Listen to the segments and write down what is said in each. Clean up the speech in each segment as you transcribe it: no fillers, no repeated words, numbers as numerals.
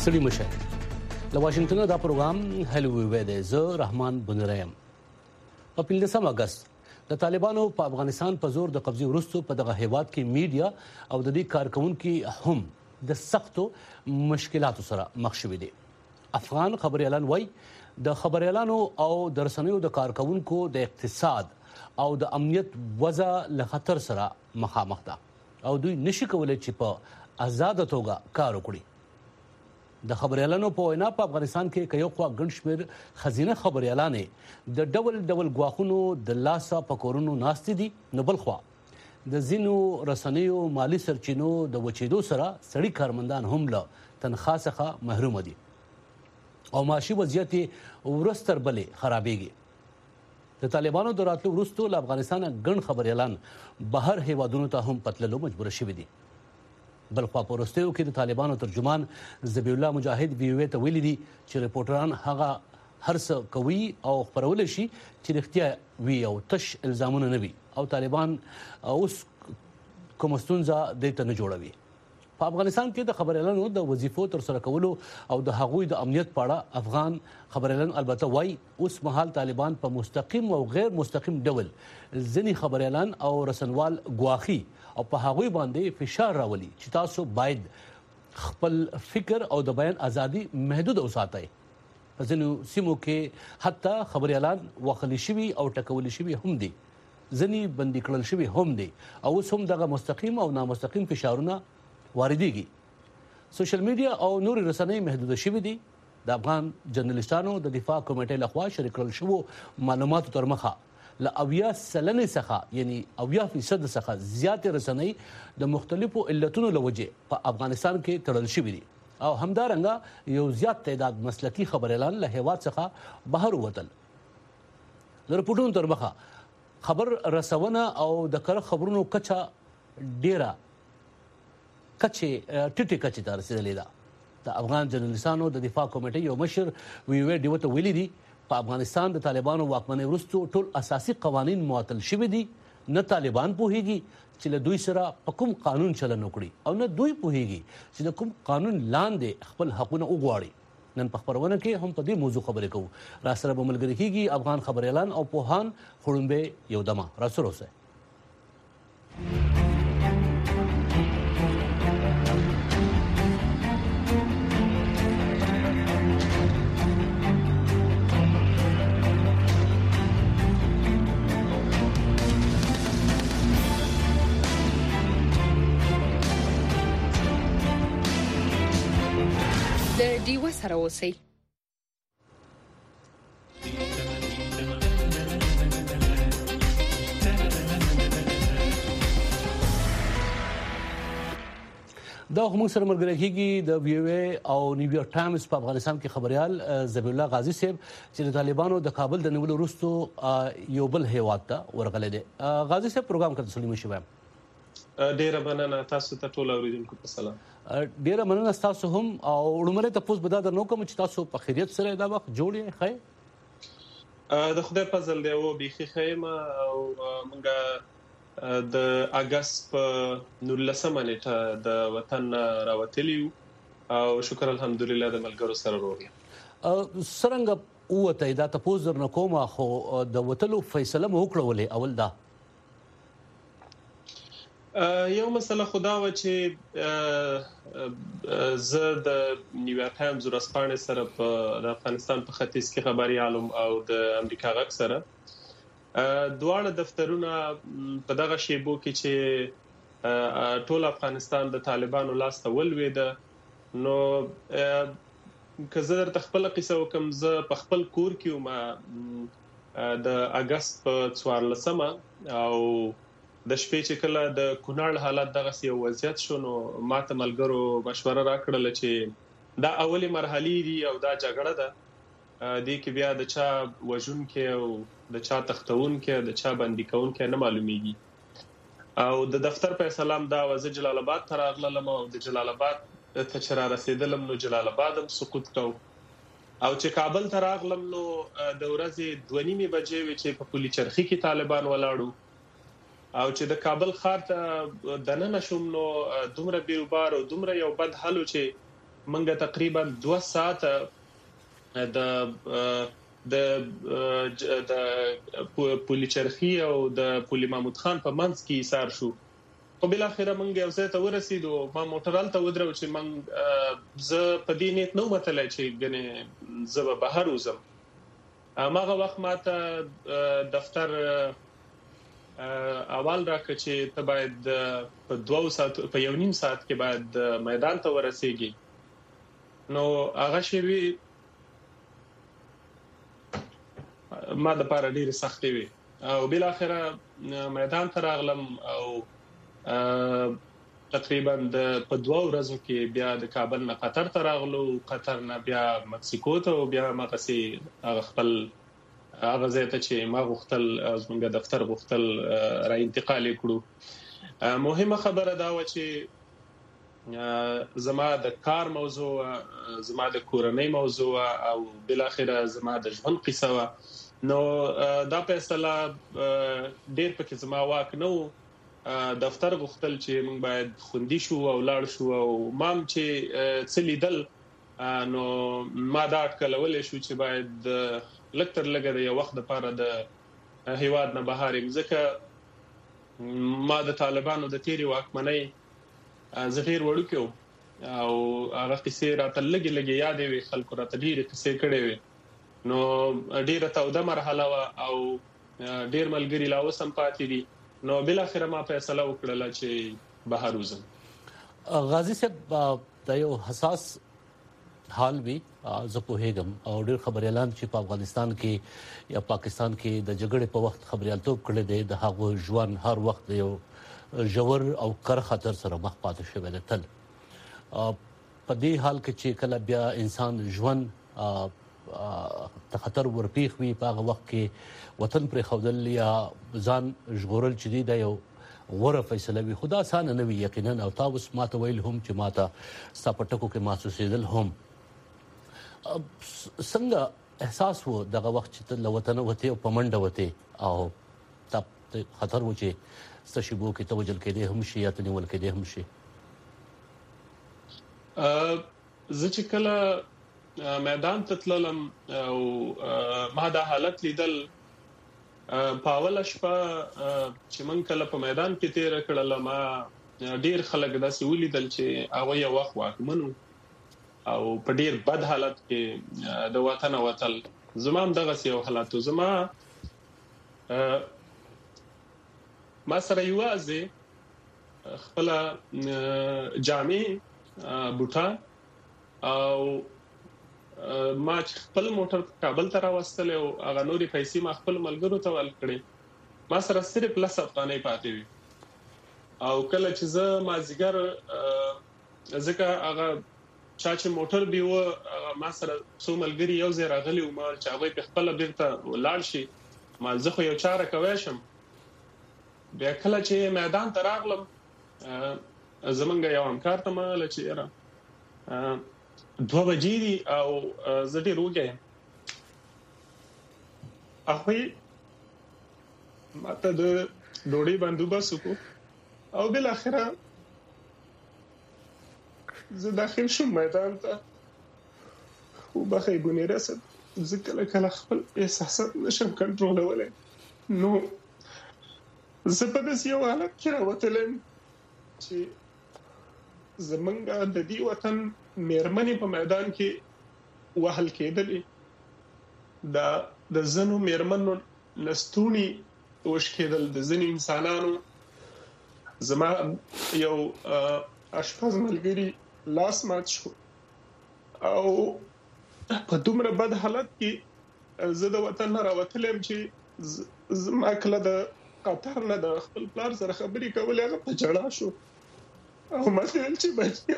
ستړي مشه له واشنگټن دا پروګرام هلو وی دی زه رحمان بنرایم په 15 اگست د طالبانو په افغانستان په زور د قبضې وروسته په دغه هیواد کې میډیا او د دې کارکونکو هم د سختو مشکلاتو سره مخ شوي دي. افغان خبريالان وایي د خبريالانو او د رسنیو د کارکونکو د اقتصاد او د امنیت وضع له خطر سره مخامخ ده او دوی نشي کولای چې په آزاد توګه کار وکړي. د خبريالانو په وینا په افغانستان کې یو خوا ګڼ شمېر خزینه خبريالان د ډول ډول ګواښونو د لاسه په کورونو ناستې دي، نو بل خوا د ځینو رسنیو مالی سرچینو د وچېدو سره سړي کارمندان هم له تنخوا څخه محروم دي او معاشي وضعیت ورځ تر بلې خرابېږي. د طالبانو د راتلو وروسته له افغانستانه ګڼ خبريالان بهر هیوادونو ته هم پتللو مجبور شوي دي. بل خوا په وروستیو کې د طالبانو ترجمان ذبیح الله مجاهد VOA ته ویلي دي چې ریپورټران هغه هر څه کوي او خپرولی شي چې رښتیا وي او تش الزامونه نه وي او طالبان اوس کومه ستونزه دې ته نه جوړوي. په افغانستان کې د خبريالانو د وظیفو ترسره کولو او د هغوی د امنیت په اړه افغان خبريالان البته وایي اوس مهال طالبان په مستقیم او غیر مستقیم ډول ځینې خبريالان او رسنوال ګواښي او په هغوی باندې فشار راولي چې تاسو باید خپل فکر او د بیان ازادي محدود وساتئ. په ځینو سیمو کې حتی خبريالان وخلی شوي او ټکول شوي هم دي، ځینې بندي کړل شوي هم دي او اوس هم دغه مستقیم او نامستقیم فشارونه واردېږي. سوشل میډیا او نوري رسنۍ محدود شوي دي. د افغان جرنالستانو د دفاع کمیټې لخوا شریک کړل شوو معلوماتو تر مخه له 80% څخه یعنی 80% څخه زیاتې رسنۍ د مختلفو علتونو له وجې په افغانستان کې تړل شوي دي او همدارنګه یو زیات تعداد مسلکي خبريالان له هیواد څخه بهر ووتل. د رپورټونو تر مخه خبر رسونه او د کره خبرونو کچه ډیره ټیټه کچه ته رسیدلې ده. د افغان جرنالستانو د دفاع کمیټې یو مشر VOA ته ویلي دي په افغانستان د طالبانو واکمنۍ وروسته ټول اساسي قوانین معطل شوي دي. نه طالبان پوهیږي چې له دوی سره په کوم قانون چلن وکړي او نه دوی پوهیږي چې د کوم قانون لاندې خپل حقونه وغواړي. نن په خبرونه کې هم په دې موضوع خبرې کوو. را سره به ملګري کیږي افغان خبريالان او پوهان خړومبه یو دمه را سره اوسه. دیوه سره اوسئ. دا موږ سره ملګری کیږي د VOA او نیویارک ټایمز په افغانستان کې خبريال ذبیح الله غازی صاحب چې د طالبانو د کابل د نیولو وروسته یو بل هیواد ته ورغلی دی. غازی صاحب پروګرام کې تسلیمه شوم. ډیره مننه تاسو ته ټول اوریدونکو په سلام. ډیره مننه تاسو هم او وړمره تاسو به دا درنو کوم چې تاسو په خیریت سره دا وخت جوړی خې. د خدای فضل دی او بيخي خیمه او مونږه د اگست په 19 نیټه د وطن راوتلیو او شکر الحمدلله د ملګرو سره روغ یم. څنګه وته دا تاسو درنه کوم خو د وتلو فیصله مو وکړولې اول دا یو مسله خدا و چې زه د نیویارک ټایمز ورځپاڼې سره په افغانستان په ختیځ کې خبري عالم او د امریکا غږ سره دواړه دفترونه په دغه شیبو کې چې ټول افغانستان د طالبانو لاس ته ولوېده. نو که زه درته خپل قصه وکم، زه په خپل کور کې وم د اگست په 14 او د شپې چې کله د کونړ حالت دغه سی وضعیت شو، نو ماته ملګرو مشوره راکړل چې دا اولی مرحله دی او دا جګړه ده، دې کې بیا د چا وژون کې او د چا تختون کې د چا باندې کون کې نه معلومیږي. او د دفتر په سلام دا وزیر جلال آباد ته راغلم او د جلال آباد ته چې را رسیدلم نو جلال آباد هم سقوط کو او چې کابل ته راغلم نو د ورځې 2:30 بجې وی چې په پولی چرخي کې طالبان ولاړو او چې د کابل ښار ته دننه شوم نو دومره بیروبار او دومره یو بد حالو چې منګه تقریبا 2 ساعته د پولی چرخی او د پولی محمود خان په منځ کې ایثار شو. په بل اخره موږ یو ځای ته ورسېدو، ما موټرال ته ودرو چې موږ زه په دې نیت نو متلای چې ګنې زه به بهر وزم. ماغه وخت ماته دفتر اول راکړ چې ته باید په 2 ساعت په 1.5 ساعت کې باید میدان ته ورسېږي. نو هغه شی ما د پاره ډیره سختي وي او بل اخره میدان ته راغلم او تقریبا په 2 ورځو کې بیا د کابل نه قطر ته راغلو، قطر نه بیا مکسیکو ته او بیا مغسي خپل هغه ځای ته چې ما غوښتل زموږ دفتر غوښتل را انتقال کړو. مهمه خبره دا و چې زما د کار موضوع، زما د کورنۍ موضوع او بل اخره زما د ژوند قصه و. نو دا فیصله ډیر پکې زما واک نو دفتر غوښتل چې موږ باید خوندي شو او لاړ شو او مام چې څلیدل نو ما دا کولای شو چې باید لکتر لګه د یو وخت لپاره د هیواد نه بهر ځکه ما د طالبانو د تیری واکمنۍ زغیر وړوکو او هغه قصې راته لګي یادې وي، خلکو راته ډېرې قصې کړې وي. نو ډېره توده مرحله او ډېر ملګری لا وسم پاتې دي. نو بل اخر ما فیصله وکړه چې بهر وزم. غازی صاحب دا یو حساس حال وی زه پوهیږم او ډېر خبريالان چې په افغانستان کې یا پاکستان کې د جګړې په وخت خبريالتوب کړي دي د هغو ژوند هر وخت یو ژور او کر خطر سره مخ پاتې شوی دی. تل په دې حال کې چې کله بیا انسان ژوند ته خطر ورپیښ وي په هغه وخت کې وطن پر خودل یا ځان ژغورل چې دی دا یو غوره فیصله وي. خدا سان نه وي یقینا او تاسو ماته ویل هم چې ماته سپټکو کې محسوسېدل هم څنګه احساس وو دغه وخت چې له وطن وته او پمنډه وته او تاسو خطر و چې ستشبو کې توجل کې دي هم شي یا تنول کې دي هم شي. زه چې کله میدان ته تللم او ما دا حالت لیدل پاول شپه چې من کله په میدان کې تیر کړل ما ډیر خلک داسې ولیدل چې هغه یو وخت واکمنو او په ډیر بد حالت کې د وطن وتل. زمام دغه یو حالاتو زما ما سره یوازې خپل جامع بوټان او ما خپل موټر کابل ته راوستل او هغه نوري پیسې ما خپل ملګرو ته ورکړې. ما سره صرف لس افغانۍ پاتې وي او کله چې زه ما زیګر ځکه هغه چا چې موټر بیو ما سره څو ملګری یو ځای راغلي او ما چې هغه په خپل بیرته لاړ شي ما زه خو یو چاره کوي شم. بیا کله چې میدان ته راغلم زمونږ یو همکار ته مال چې را 2 بجې دي او زه ډېر وګیم. هغه ماته د ډوډۍ بندوبست وکړو او بل اخره زه داخل شوم میدان ته خو بخې بونې رسد. زه کله خپل احساسات نشم کنټرولولای. نو زه په داسې یو حالت کې راوتلم چې زمونږ د دې وطن میرمنې په میدان کې وهل کېدلې. د زنو میرمنو لستونی وش کېدل، د ځینې انسانانو. زما یو اشپز ملګری لاس مات شو او په دومره بد حالت کې زه د وطن نه راوتلم چې زما کله د قطر نه د خپل پلار سره خبرې کولې هغه په جړا شو او ما ویل چې بچي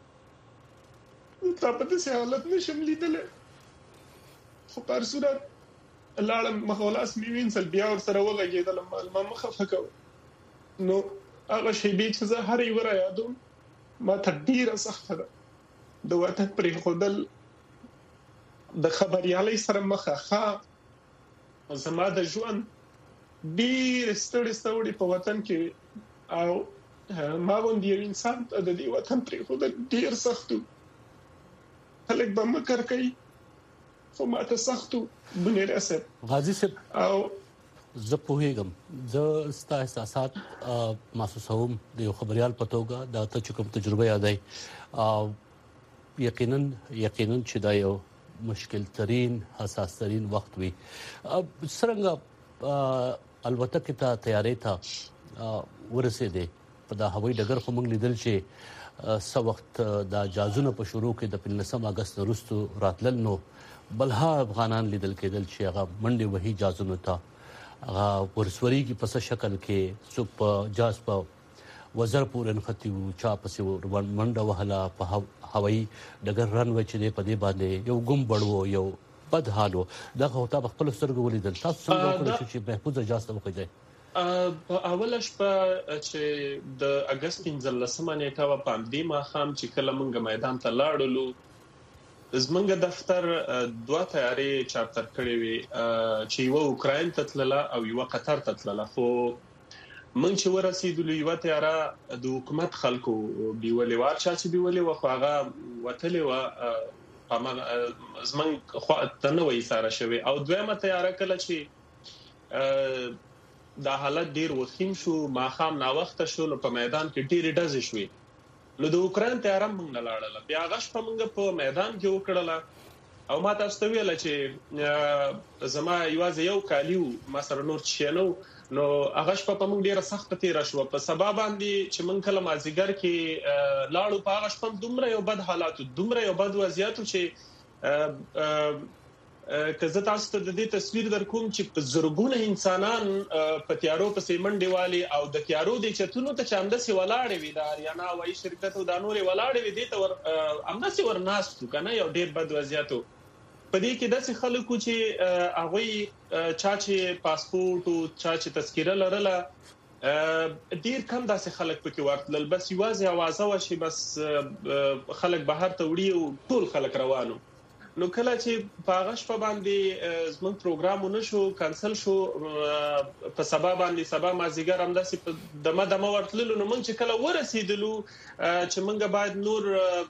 تا په دې حالت نشم لیدلې. خو په هر صورت لاړم مخولاس مې وینځل بیا ورسره وغږېدلم ما مخه فکو. نو هغه شیبې چې زه هر یو را یادوم ما ته ډیره سخته ده. د وطن پرېښودل د خبریالۍ سره مخه ښه زما د ژوند ډېر ستړي په وطن کې او ما غوندې یو انسان ته د دې وطن پرېښودل ډېر سخت و. خلک به مکر کوي خو ماته سختو بنیره صاحب غازی صاحب او زه پوهیږم زه ستا احساسات محسوسوم د یو خبريال په توګه دا ته چې کوم تجربه یادای یقینا چې دا یو مشکل ترين حساس ترين وخت وي څنګه البته ته تیارې ته ورسېده په دا هوایي ډګر خو موږ لیدل چې سو وخت دا جازونه په شروع کې د 15 اگست وروسته راتلل نو بلها افغانان لیدل کېدل چې هغه منډه وਹੀ جازونه ته هغه ورسوري کې په څه شکل کې څوک په جاز په وزر پورن ختیو چا پسې منډه وهلا په هوایي ډګر رنوي چې په دې باندې یو ګم بړو یو بد حالو دغه هوتا په خپل سترګو ولیدل تاسو څنګه وکړئ چې محفوظ جاز ته وکړئ په اوله شپه چې د اگست 15 نیټه و په دې ماښام چې کله موږ میدان ته لاړو زمونږ دفتر دوه تیارې چارتر کړې وي چې یو اوکرين ته تلله او یو قطر ته تلله خو موږ چې ورسېدلو یو تیاره د حکومت خلکو بیولې و چې بیولې و خو هغه وتلې و زمونږ خو ته نه وې ساره شوی او دویمه تیاره کله چې دا حالت ډیر وخیم شو ماخام نا وخت شو نو په میدان کې ډیر ډزې شوې نو د اوکرين تیارم موږ نه لاړل بیا غش په موږ په میدان کې وکړل او ما تاسو ته ویل چې زما یو کالیو ما سره نور چینو نو هغه شپه په موږ ډیره سخت تیر شو په سبب باندې چې موږ کله مازیګر کې لاړو په هغه شپه دومره یو بد حالات دومره یو بد وضعیت چې که زه تاسو ته د دې تصویر درکوم چې په زرګونه انسانان په تیارو په سیمنډي والی او د تیارو د چتونو ته چاندسي ولاړې وي د اریانا وای شرکت او د نورې ولاړې وي د ته امداسي ورناستو کنه یو ډیر بد وضعیت په دې کې داسې خلکو چې هغه چا چې پاسپورت او چا چې تذکره لرله ډیر کم داسې خلک پکې ورتل بس یوازې اوازه وشي بس خلک بهر ته وړي او ټول خلک روانو نو کله چې پاغش په باندې زموږ پروګرام ونشو کانسل شو په سبب باندې سبا مازیګر هم داسې دمه ورتللو نو موږ چې کله ورسېدلو چې موږ باید نور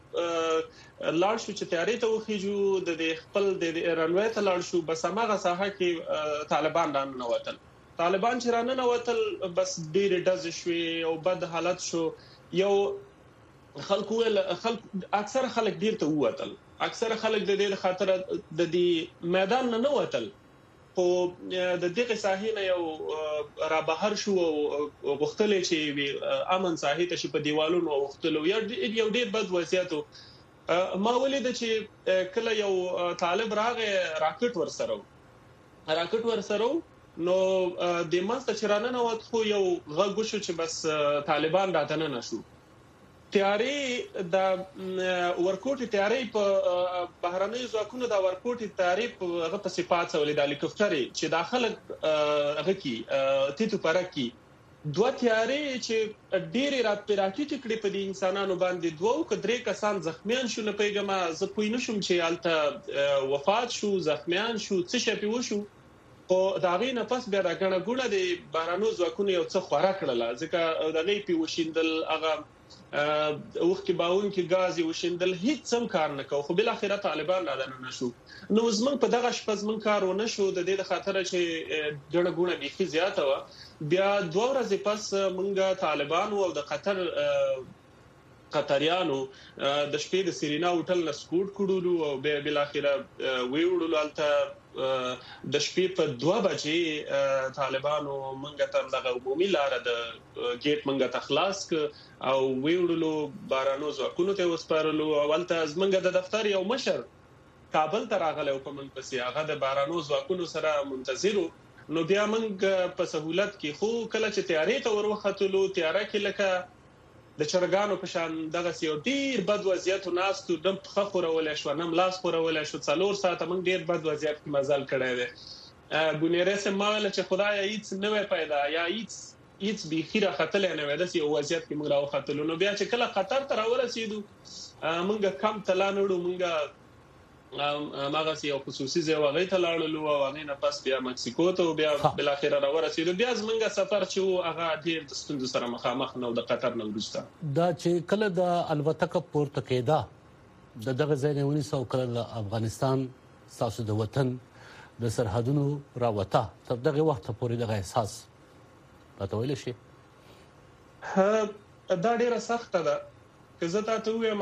لاړ شو چې تیاری ته وخیجو د خپل د رنوي ته لاړ شو بس هغه ساحه کې طالبان رانه وتل طالبان چې رانه وتل بس ډیر ډز شوي او بد حالت شو یو خلک اکثر خلک ډیر ته ووتل اکثر خلک د دې خاطر د دې میدان نه وتل خو د دې ساحې نه یو را بهر شو غختل چې امن ساحې ته په دیوالونو غختل یو ډیر بد وضعیت ما ولید چې کله یو طالب راکټ ورسره نو د ماسته چرانه نو خو یو غږ شو چې بس طالبان راته نه شو تیاری د ورکوټي تیاری په بهرنۍ ځواکونو د ورکوټي تیاری په هغه په صفات ولې د هلیکوپټر چې داخله هغه کې تیتو پرکی دوه تیاری چې ډېری راکټ کړي په دې انسانانو باندې دوه کډري کسان زخمیان شو نه پیګما زه پوی نشم چې الته وفات شو زخمیان شو څه شي وشو او دا غي نه پس بیا راګنه ګوله د بهرنۍ ځواکونو یو څه خورا کړل ځکه د غي پی وشیندل هغه وخت باون کې غازي وشندل هیڅ سم کار نه کو خو بل اخره طالبان را نه شو نو زمون په دغه شپه زمون کار ونه شو د دې خاطر چې ډېر غونه بيخي زیاته و بیا 2 ورځې پس مونږه طالبان او د قطریانو د شپې د سیرینا هوټل نه سکوټ کړولو او بل اخره ویوړل الته د شپې په 2 بجې طالبانو مونږ ته دغه عمومي لار د گیټ مونږ ته خلاص او ویوړلو بارانو ځکونو ته وسپارلو اولته زمونږ د دفتر یو مشر کابل ته راغلی او په من پسې هغه د بارانو ځکونو سره منتظرو نو بیا مونږ په سہولت کې خو کله چې تیاری ته وروختلو تیاره کې لکه د چرګانو په شان دغه یو ډیر بد وضعیت ناستو د خخوره ولې شو نم لاس خوره ولې شو 4 ساعته موږ ډیر بد وضعیت کې مزل کړی دی بونیره سماله چې خدای هیڅ نه پیدا یا هیڅ بخیره خطر نه وای د یو وضعیت کې موږ راوختلو نو بیا چې کله خطر تر ورسېدو موږ کم تلانړو موږ ماغه یو خصوصي ځای ته لاړو او هغه نه پس بیا مکسیکو ته بیا بل اخر را ورسېدو بیا زمونږ سفر چې هغه ډیر د ستوندو سره مخامخ نو د قطر نه وروسته دا چې کله د الوتکه پورته کېده د دغه ځای نه 1900 افغانستان تاسو د وطن د سرحدونو راوته تر دغه وخت پورې دغه احساس راته ویل شي. دا ډیره سخته ده که زه تاسو وایم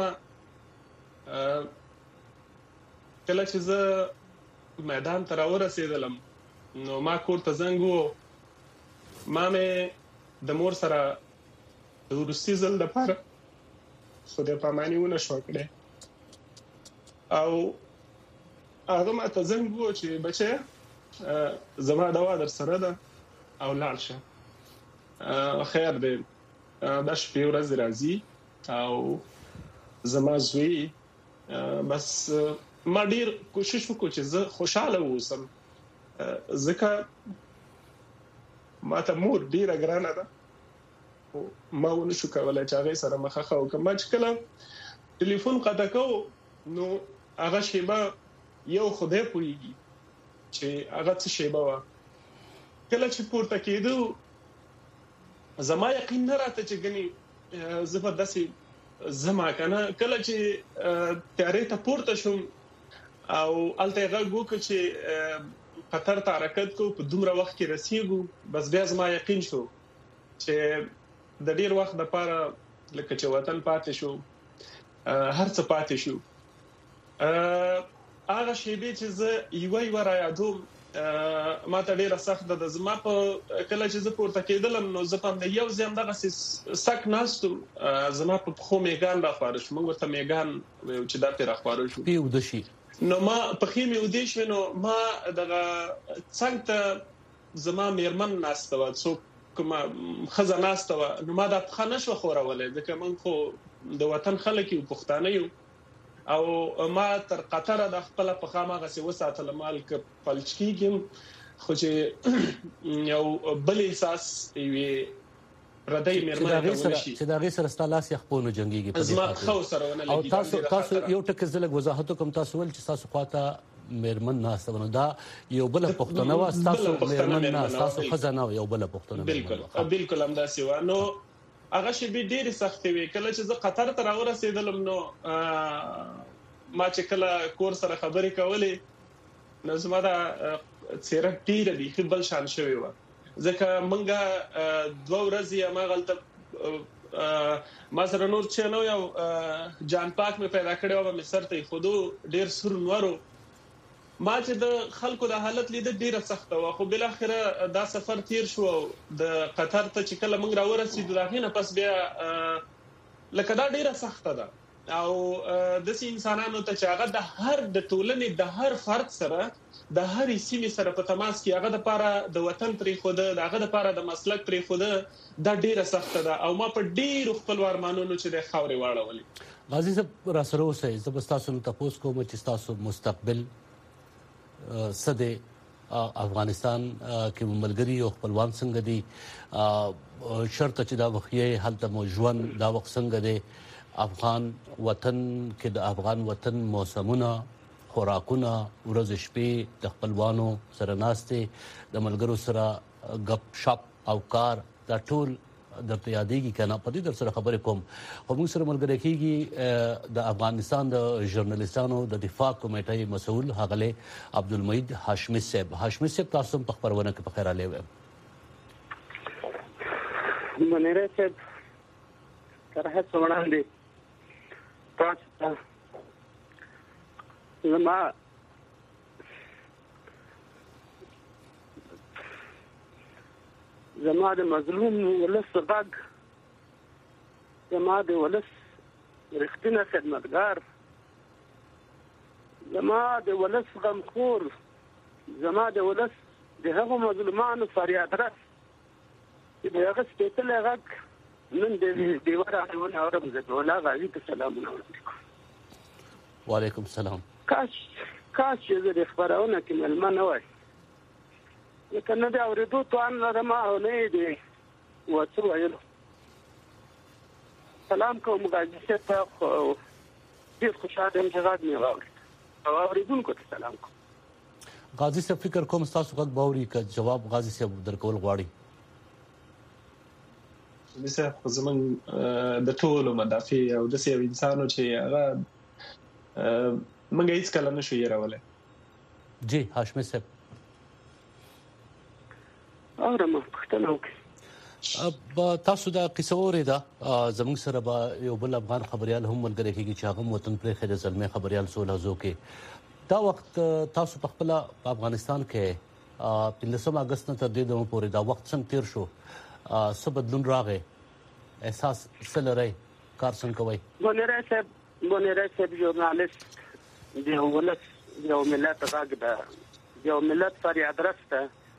کله چې زه میدان ته راورسېدلم نو ما کور ته زنګ وو ما مې د مور سره د وروستي ځل لپاره خدای پاماني ونه شو کړې او هغه ما ته زنګ وو چې بچه زما دوا در سره ده او لاړ شه خیر دی دا شپې ورځې راځي او زما زوی بس ما ډیر کوشش وکړ چې زه خوشاله اوسم ځکه ما ته مور ډیره ګرانه ده ما ونه شو کولای چې هغه سره مخه وکم ما چې کله ټلیفون قطع کوم نو هغه شیبه یو خدای پوهیږي چې هغه څه شیبه وا کله چې پورته کېدو زما یقین نه راته چې غني زبردستي زما کنه کله چې تیارې ته پورته شوم او الته غوږ چې قطر ته حرکت کو په دومره وخت کې رسیدو بس بیا زما یقین شو چې د ډیر وخت لپاره لکه چې وطن پاتې شو هر څه پاتې شو هغه شیبه چې زه یو را یادوم ما ته ډیره سخت ده زما په کله چې زه پورته کېدلم نو زه په یو ځم دغه سک ناستو زما په خو میګان را خارج موږ ته میګان چې دا پر خارج شو پیو د شي نو ما په خېمه ودې شو نو ما دغه څنګه زما میرمن ناستو څو کومه خزه ناستو نو ما د خانه شو خورولې ځکه من خو د وطن خلک یو پښتانه یو او ما تر قطر د خپل په خامه غسي وساتل مال ک پلچکیګم خو چې یو بل احساس وی ردی میرمن ته ونشي چې دا غي سره ستالاس یخپونو جنگيږي په دې خو سره ونه لګي او تاسو یو ټکه زلګ وضاحت کوم تاسو ول چې تاسو خواته میرمن ناستونه دا یو بل پښتنه وا تاسو میرمن تاسو خزانه یو بل پښتنه بالکل همدا سیوا نو هغه شی به ډیر سخت وی کله چې زه قطر ته راورسېدلم نو ما چې کله کور سره خبرې کولې نو زما دا چیرې ډیر دی خپل شان شوی و ځکه مونږه 2 ورځې ما غلطه ما سره نور چې نو یو جان پاک مې پیدا کړو او مې سر ته خودو ډیر سر نورو ما چې د خلکو د حالت لید ډیره سخت و خو بل اخره دا سفر تیر شو د قطر ته چې کله موږ راورسېدو راغینه پس بیا لکه دا ډیره سخت ده او د انسانانو ته چې هغه د هر د ټولنې د هر فرد سره د هر سیمې سره په تماس کې هغه د لپاره د وطن پرې خوده هغه د لپاره د مسلک پرې خوده دا ډیره سخت ده او ما په ډیر خپل ورمانونو چې د خاورې واړولې غازی صاحب را سره اوسئ زبستاسو تاسو کوم چې تاسو مستقبل سده افغانستان کې ملګری او خپلوان څنګه دي شرط چې دا وخیه حالت موجوان دا وخت څنګه دي افغان وطن کې د افغان وطن موسمونه خوراکونه ورځ شپې د خپلوانو سره ناشته د ملګرو سره غپ شپ او کار دا ټول درته یادېږي کنه په دې در سره خبرې کوم خو موږ سره ملګری کېږي د افغانستان د ژورنالیستانو د دفاع کمیټې مسؤل حغله عبدالمجید هاشمی صاحب تاسو په خبرونه کې په خیر علي و منیره صاحب تر هڅه وړاندې تاسو زما د مظلوم ولس غږ زما د ولس رښتینی خدمتګار زما د ولس غمخور زما د ولس د هغو مظلومانو فریاد رس چې د هغه سپېڅلی غږ نن د دیوار اړونه اورم زه ولا غازي ته سلامونه وکړم وعلیکم السلام کاش چې زه د خبرونه کې ملما نه وای لکه نه دا اورېدو توان لرم او نه دی وڅو ویلو سلام کوم غازي صاحب ډېر خوشاله یم چې غږ مې واورېد او اورېدونکو ته سلام کوم غازي صاحب فکر کوم تاسو غږ باوري که جواب غازي صاحب درکول غواړي مثلا زمون د ټولو مدافع او د سیو انسانو چې هغه موږ هیڅ کله نشو یېرولای. جی هاشمي صاحب اورم پښتنه وکړي. تاسو دا قصه اوریدا زموږ سره به یو بل افغان خبريال هم ملګری کیږي چې هغه وطن پرې خېد زلمه خبريال سولازو کې دا وخت تاسو په خپل افغانستان کې 15 اگست تر دې دمو پورې دا وخت څنګه تیر شو څه بدلون راغی احساس سره کار څنګه کوي؟ بونیره صاحب ژورنالیست دی ولس یو ملت راګه یو ملت فریاد راسته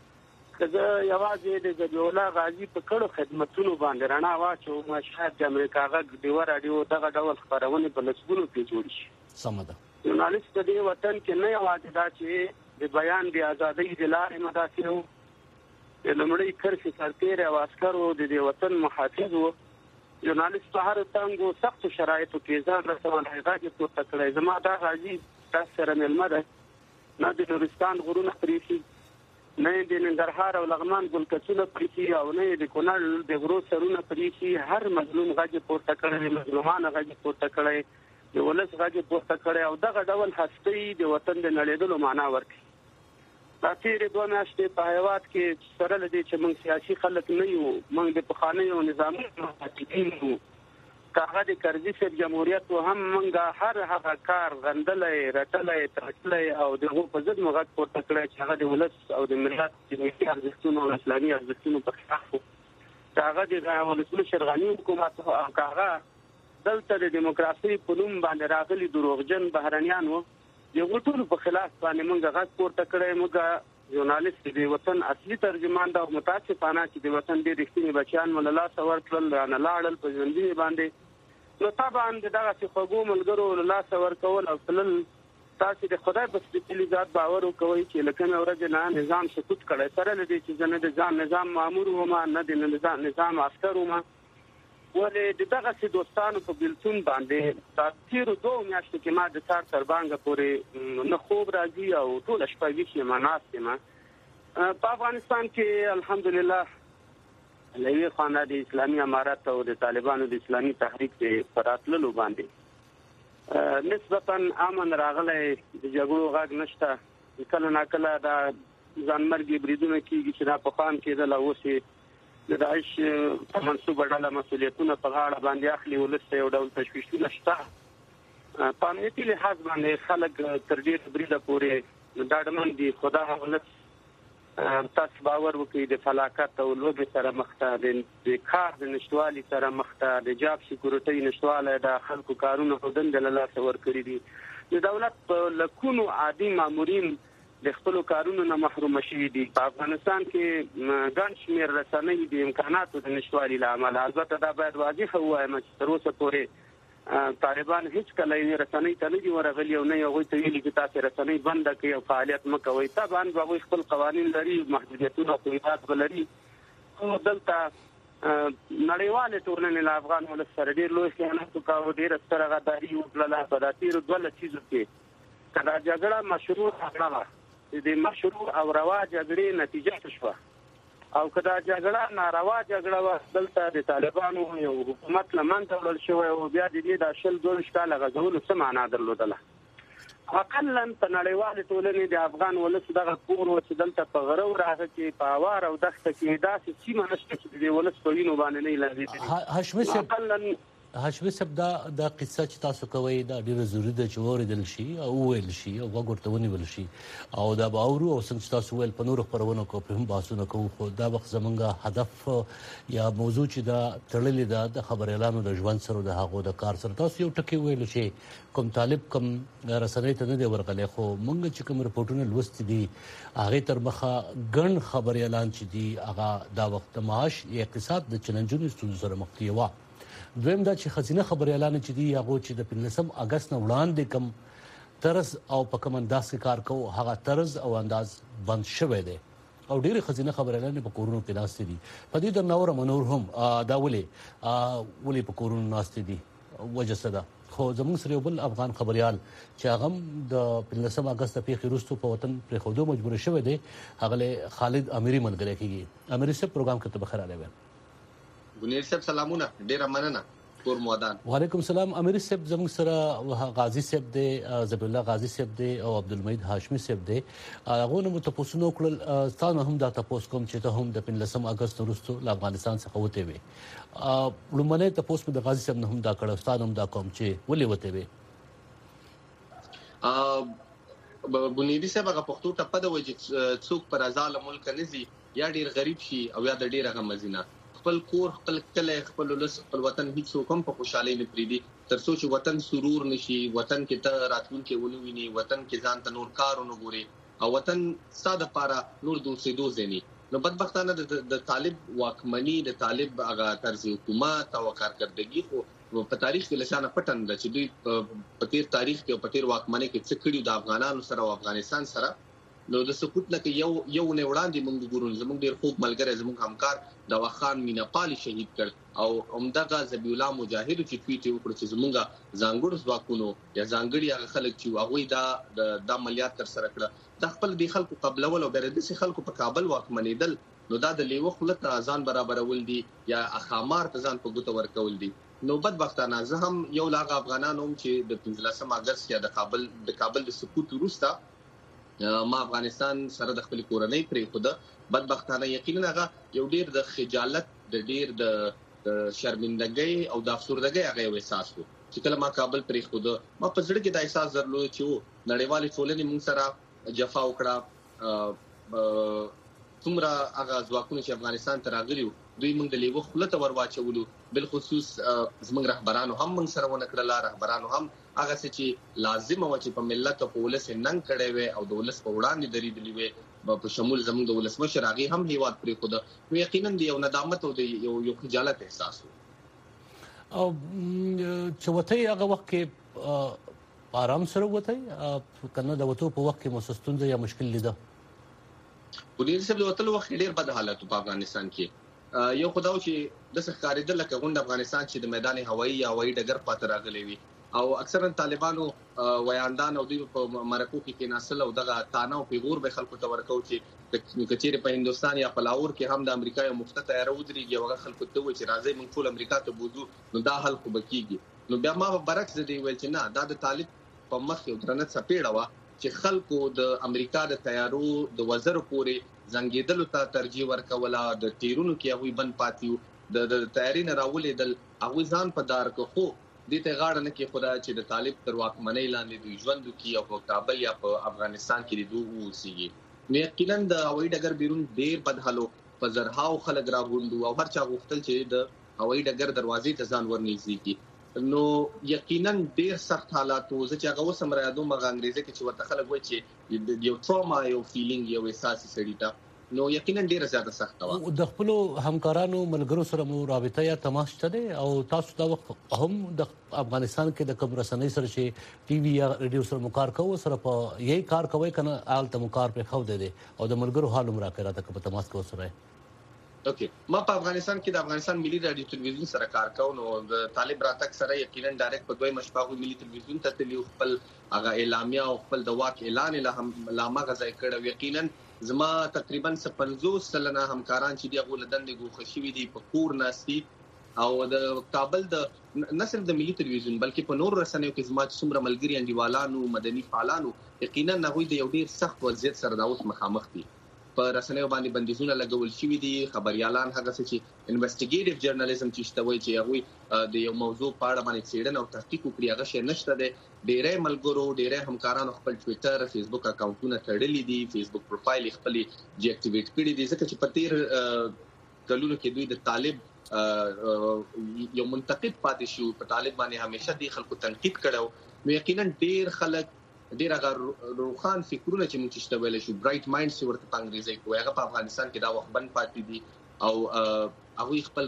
کله یوازې د جوړلا غازی په کړو خدماتونو باندې رڼا واچو مشهد د امریکا غږ دی ورادیو دغه ډول خبرونه په لسګونو کې جوړ شي. سمده ژورنالیست د وطن کې نه یوازې دا چې د بیان د ازادۍ د لارې مدافع وو د لمړی کرسي سرتیر او عسکرو د وطن محافظ وو. ژورنالیست په هر څنګه سخت شرایطو کې ځان رسول هغه په تکړه زما دا غازی تاسو سره ملمه ده نه د نورستان غرونه پریشي نه د ننګرهار او لغمان ګلکچونه پریشي او نه د کونړ د غرو سرونه پریشي. هر مظلوم غږ پورته کړي مظلومان غږ پورته کړي د ولس غږ پورته کړي او دغه ډول هستي د وطن د نړیدلو معنا ورکړي. تاثیر دوه میاشتې په هیواد کې سره لدی چې موږ سیاسي خلک نه یو موږ د پخوانیو نظامونو مخالفین یو کاغه د کرزي سره جمهوریت هم موږ هر هغه کار غندلې رټلې ترټلې او دغه په ضد موږ پورته کړی چې هغه د ولس او د ملت د ملي ارزښتونو او اسلامي ارزښتونو په خلاف هغه د ولسمشر شرغاني حکومت او هغه دلته د دیموکراسي په نوم باندې راغلي دروغجن بهرنیان وو یو ټول په خلاف باندې موږ غږ پورته کړی. موږ ژورنالیست د وطن اصلي ترجمان دا متاسفانه چې د وطن د رښتینی بچیان مللا څور کړل نه لاړل په ژوندۍ باندې نو طبعا دغه څه خوګو ملګرو لا څور کول او تلل تاسو د خدای په سپېڅلي ذات باور وکوي چې لکه ورځ نه نظام سقوط کړي سره لدی چې نه د نظام مامور و ما نه د نظام عسكر و ما ولې دغه څه دوستانو په بلتون باندې تیر دوه میاشتې کې ما د کار تر بانګه پورې نه خوب راځي او ټول شپه ویښه مناسبه ما په افغانستان کې الحمدلله لوی خانه د اسلامي امارات او د طالبانو د اسلامي تحریک په پراتللو باندې نسبتا امن راغلی د جګړو غږ نشته. کله ناکله دا ځانمرګي بریدونه کیږي چې دا په خان کې د لاوسي د داعش منسوبه ډله مسؤلیتونه په غاړه باندې اخلي ولسته یو ډول تشویشونه شته. په امنیتي لحاظ باندې خلک تر ډېر بریده پورې ډاډمن دي. خدا ولس تاسو باور وکړئ د فلاکت او لوبې سره مخ ته د کار د نشټوالي سره مخ ته د جاب سکیورټي نشټواله د خلکو کارونه هدند له لاس ورکړي دي. د دولت لکونو عادي مامورین د خپل کارونو نه محروم شي دي. په افغانستان کې ګڼ شمېر رسنۍ د امکاناتو د نشټوالي لامل البته دا باید واضح ووایم چې تر اوسه پورې طالبان هیڅ کله یې رسنۍ ته نه دي ورغلي او نه یې هغوی ته ویلي چې تاسو رسنۍ بنده کړئ او فعالیت مه کوئ. طبعا هغوی خپل قوانین لري محدودیتونه او قیودات به لري. دلته نړیوالې ټولنې له افغان ولس سره ډېر لوی خیانت وکړ ډېره ستره غداري وکړله په دا تېرو 12 لسیزو کې که دا جګړه مشروع جګړه وه د مشروع او روا جګړې نتیجه شوه او که دا جګړه ناروا جګړه وه دلته د طالبانو یو حکومت له منځه وړل شوی او بیا د دې دا 22 کاله غځولو څه معنا درلودله. اقلا په نړیوالې ټولنې د افغان ولس دغه کور و چې دلته په غره و راغه کې په اوار او دښته کې داسې سیمه نشته چې د ولس په وینو باندې نه لړزېدلي. هاشمي صاحب دا قصه چې تاسو کوي دا ډیره ضروري ده چې واوریدل شي او ویل شي او وګورته ونیول شي او دا به اورو او څنګه تاسو ویل په نور خبرونه کو په هم باسونه کوو خو دا وخت زمونږه هدف یا موضوع چې دا تړلې ده د خبر اعلانو د ژوند سره د هغو د کار سره تاسو یو ټکی ویل شي کوم طالب کوم رسنۍ ته نه دی ورغلی خو مونږ چې کوم رپورټونه لوست دي هغه تر مخه ګڼ خبر اعلان چې دي هغه دا وخت معاش اقتصاد د چیلنجونو ستونزو سره مخ دی. دویم دا چې خزینه خبر اعلان چې دی هغه چې د 15 اگست نه وړاندې کم طرز او په کوم انداز کې کار کوو هغه طرز او انداز بند شوی دی او ډېر خزینه خبر اعلان په کورونو کې ناشته دي. په دې د نور منور هم دا ولې په کورونو ناشته دي وجه څه ده. خو زموږ سره یو بل افغان خبريال چې هغه د 15 اگست په خیرستو په وطن پر خودو مجبور شوی دی هغه خالد اميري ملګری کیږي. اميري صاحب پروګرام کې ته بخیر راغلی. ګنیر صاحب سلامونه ډیر مننه. کور مودان. وعلیکم السلام. امیر صاحب زموږ سره غازی صاحب دی، زبی الله غازی صاحب دی او عبدالمجید هاشمی صاحب دی. هغه نو تاسو نو کړل ستاسو هم دا تاسو کوم چې ته هم د 15 اگست وروسته له افغانستان څخه وته وي. لومړنی تاسو د غازی صاحب نه هم دا کړو، ستاسو هم دا کوم چې ولې وته وي. بنيادي صاحب هغه پښتو ټپه د وجه څوک پر ازاله ملک نزي یا ډیر غریب شي او یا د ډیر غمزینه خپل کور خپل کله خپل ولس خپل وطن هیڅ کوم په خوشحالي نه پریدي تر څو چې وطن سرور نشي، وطن کې ته راتلونکي ونويني، وطن کې ځان ته نور کارونه ګوري او وطن ساده پاره نور دوسه دوزني. نو بدبختانه د طالب واکمنی، د طالب هغه طرز حکومت او کارکردګي خو په تاریخ کې لشانه پټن د چې دوی په تیر تاریخ کې او په تیر واکمنۍ کې څه کړي د افغانانو سره او افغانستان سره. نو د سقوط نه یو نه وړاندې موږ ګورو زموږ ډیر خوب ملګری زموږ همکار د واخان میناپالي شهید کړ او عمدغه ذبی الله مجاهد چې ټویټ وکړ چې زموږ ځانګړو ځواکونو یا ځانګړي هغه خلک چې هغه د عملیات تر سره کړ د خپل د خلکو قبلول او د خلکو په کابل واکمنېدل. نو دا د لیوه خلک ځان برابرول دي یا اخامار ته ځان په ګوته ورکول دي. نو بدبختانه زه هم یو لاغ افغانانو چې د 15 اگست یا د کابل د سقوط وروسته ما افغانستان سره د خپل کورنۍ پرې خوده بدبختانه یقینا هغه یو ډیر د خجالت د ډیر د شرمندګۍ او د افسردګۍ هغه احساس وو چې کله ما کابل پرې خوده ما په زړه کې د احساس درلود چې نړیوال ټولنې موږ سره جفا وکړه. څومره هغه ځواکونه چې افغانستان ته راغلي دوی موږ د لیوه خلته ورواچولو، بل خصوص زموږ رهبرانو هم موږ سره ونه کړل، رهبرانو هم هغه څه چې لازم و چې په ملت او په ولس ننګ کړي وي او د ولس په وړاندې درېدلی وي په شمول زموږ د ولسمشر هغه هم هیواد پرې خوده. نو یقینا د یو ندامت او د یو خجالت احساس وو. او چې وته هغه وخت کې آرام سره وته کنه د وته په وخت کې مسستون یا مشکل لیده. بنيادي صاحب د وتلو وخت ډیر بد حالت په افغانستان کې یو خداو چې د ښکارېدل لکه غونډه افغانستان چې د میدان هوایي یا هوایي ډګر پاتې راغلي وي او اکثرا طالبانو ویاندان او دوی په مرکو کې ناسل او دغه تانه او پیغور به خلکو ته ورکو چې کچېره په هندستان یا په لاهور کې هم د امریکا یو مفته تیار ودرېږي هغه خلکو ته وایي چې راځي موږ ټول امریکا ته بوزو. نو دا حل خو بکیږي. نو بیا ما برعکس دی ویل چې نه دا د طالب په مخ یو درنه څپېړه و چې خلکو د امریکا د تیارو د وزر پورې زنګیدلو ته ترجیح ورکوله، د تیرونو کې هغه بند پاتیو د تیاری نه راولېدل هغه ځان په دار کې خو د ته غاړه نه کې خدا چې د طالب تر واکمنۍ لاندې دوی ژوند کوي او په کابل یا په افغانستان کې دوی اوسېږي. نو یقینا د هوایي ډګر بیرون ډیر بد حالو په زرهاو خلک راغونډو او هر چا غوښتل چې د هوایي ډګر دروازې ته ځان ورنږدې کړي. نو یقینا ډیر سخت حالات وو چې هغه وسم را یادوم هغه انګریزي کې چې ورته خلک وایي چې یو ټراما یو فیلینګ یو احساس سړی ته نو یقینا ډیره زیاته سخت و. د خپل همکارانو ملګرو سره مو رابطه یا تماس شته او تاسو دا وخت هم د افغانستان کې د کوم رسنۍ سره چې ټي وي یا ریډیو سره مکار کوو سره په یی کار کوي کنه آل ته مکار په خو دي او د ملګرو حال مراکره ته په تماس کو سره. اوکې ما په افغانستان کې د افغانستان ملي رادیو تلویزیون سره کار کوم نو د طالب راتک سره یقینا ډایرکټ په دوی مشپاغو ملي تلویزیون ته تللی خپل هغه اعلامیه او خپل د واک اعلان لا ما غځای کړو. یقینا زما تقریبا 50 سلنه همکاران چې دی غول دندې ګوښه شوی دي په کور ناسي او د کابل د نصر د ملي تلویزیون بلکې په نور رسنیو کې زما څومره ملګری انډیوالانو مدني فعالانو یقینا نه وي د یو ډیر سخت وضعیت سره دا اوس مخامخ دي. په رسنیو باندې بندیزونه لګول شوي دي، خبريالان هغه څه چې انویسټیګیټیو جرنالیزم چې شته وي چې هغه د یو موضوع په اړه باندې څېړنه او تحقیق وکړي هغه شی نشته دی. ډېرې ملګرو ډېرې همکارانو خپل ټویټر فیسبوک اکاونټونه تړلي دي، فیسبوک پروفایل خپل ډي اکټیویټ کړی دي ځکه چې په تیر کلونو کې دوی د طالب یو منتقد پاتې شو، په طالب باندې همیشه دي خلکو تنقید کړو. نو یقینا ډېر خلک ډیر هغه روخان فکرونه چې موږ شته ویل شو برایټ مایندز ورته په انګریزي کوي هغه په افغانستان کې دا وخت بند پاتې دي او هغه خپل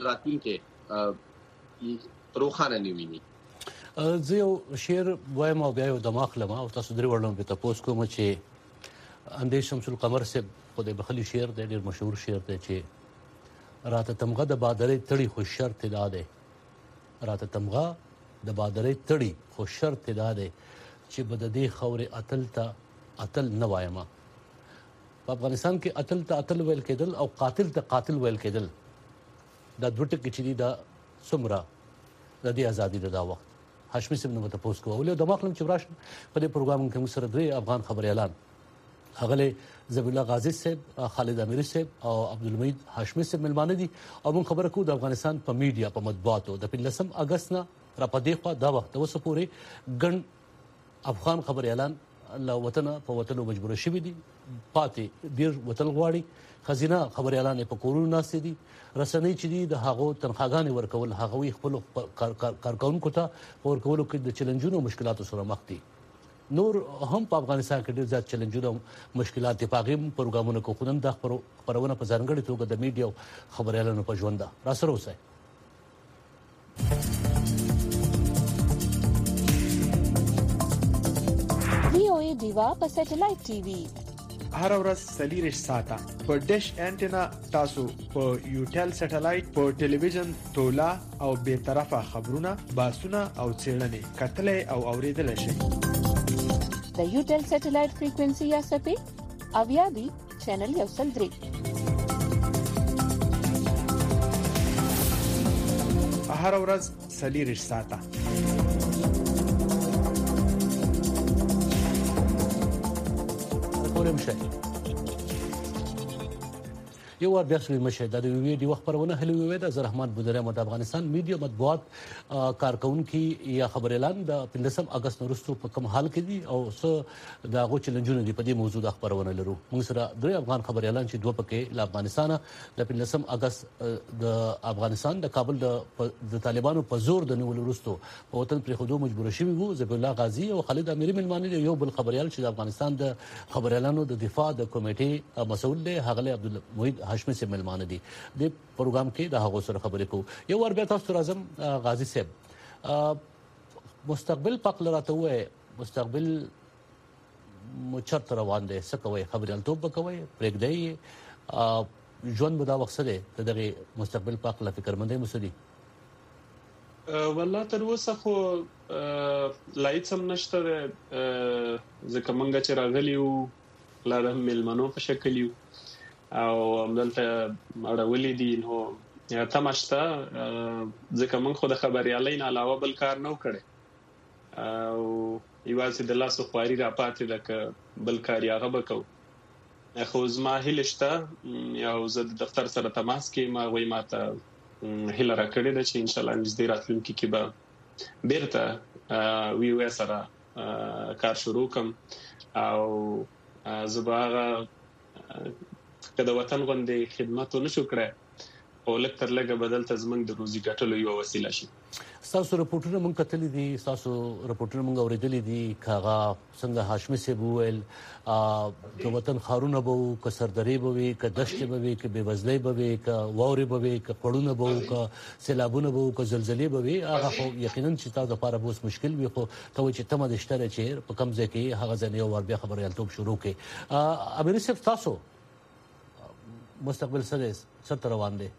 راتلونکي روخانه نیویني. زه یو شعر وایم او بیا یو دماغ لمه او تاسو درې وړاندې په تاسو کوم چې اندیش شمس القمر سے خدای بخلی شعر دی، ډیر مشهور شعر دی چې راته تمغه د بادرې تړي خو شرط دا دی، راته تمغه د بادرې تړي خو شرط دا دی چې بد دې خورې اتل ته اتل نه وایم. په افغانستان کې اتل ته اتل ویل کېدل او قاتل ته قاتل ویل کېدل دا دوه ټکي چې دي دا څومره د دې ازادي د دا وخت هاشمي صاحب نو تاسو کو ولې د مخلم چې براشن په دې پروګرام کې موږ سره درې افغان خبري اعلان هغه زبیح الله غازی صاحب خالد امیری صاحب او عبدالمجید هاشمي صاحب ملمانه دي او موږ خبره کوو د افغانستان په میډیا په مطبوعاتو د 15 اگست نه را پدې خو دا وخت اوس پورې ګڼ افغان خبري اعلان له وطن په وتلو مجبور شوی دي پاتې ډیر وتل غواړي خزینه خبري اعلان په کورونو ناس دي رسنۍ چې دي د هغو تنخواګانې ورکول هغه خپل کارکونکو ته ورکول کې د چیلنجونو مشکلاتو سره مخ دي نور هم په افغانستان کې ډېر زیات چیلنجونه مشکلات دي پاغم پروګرامونه کو خودم د خبرونه په ځانګړي توګه د میډیا خبريالانو په ژوند ده را سره اوسه VOA دیوا په سټلایټ ټي وي هر ورځ سلیریش ساته په ډیش انټینا تاسو په یوټل سټلایټ په ټلویزیون تولا او به طرفه خبرونه باسونه او چیرنې کتلې او اوریدل شي د یوټل سټلایټ فریکوئنسي یا سپې اویا دی چینل یو سل درې هر ورځ سلیریش ساته پورې مشه یو ور بیا سوي مشه د ویډیو خبرونه هلي وي د رحمان بودره مد افغانستان میډیا مطبوعات کارکونکو یا خبر اعلان د 15 اگست وروسته په کوم حال کې دي او څه د غو چیلنجونه دي په دې موضوع د خبرونه لرو موږ سره درې افغان خبر اعلان چې دوه پکې له افغانستان د 15 اگست د افغانستان د کابل د طالبانو په زور د نیول وروسته په وطن پر خودو مجبور شوی وو زبیح الله غازی او خالد امیری ملمانه یو بل خبريال چې د افغانستان د خبر اعلانو د دفاع د کمیټې مسؤل دی هغه عبدالمجید هاشمي صاحب ملمانه دي د پروګرام کې د هغو سره خبرې کوو یو ور بیا تاسو راځم غازی صاحب مستقبل پاک لراته وې مستقبل مچرت روان دي څه کوي خبرې الټوب کوي پرېږدي ژوند به دا وخت سره دغه مستقبل پاک لا فکرمندۍ مسودي والله تر اوسه خو لایټ سم نشته ځکه مونږ چې راغلیو لاره ملمنو په شکل یو او دلته اړولې دي نو یا تماشته ځکه موږ خو د خبريالۍ نه علاوه بل کار نه وکړي او یوازې د لاسو خواري را پاتې ده بل کار یې هغه وکړو خو زما هیلشته یا زه د دفتر سره تماس کې ما وای ماته هیله را کړې ده چې ان شاء الله نږدې راتلونکي کې به بیرته وی او سره کار شروع کوم او زباغه کله وطن غوندې خدمت ونشو کړای او لکه تر لګه بدل ته زمنګ د روزي ګټلو یو وسیله شي تاسو رپورټونه مونږ کتلې دي تاسو رپورټونه مونږ اوریدلې دي کاغه څنګه هاشمي صاحب وویل د وطن خارونه بو ک سردري بوي ک دشت بوي ک بيوزلي بوي ک ووري بوي ک پړونه بو ک سیلابونه بو ک زلزلې بوي هغه خو یقینا چې تاسو لپاره بوس مشکل وي خو ته چې تمه د شتره چې په کم ځای کې هغه ځنه یو ور بیا خبرې الټوب شروع کړي امیر صاحب تاسو مستقبل سره روان دي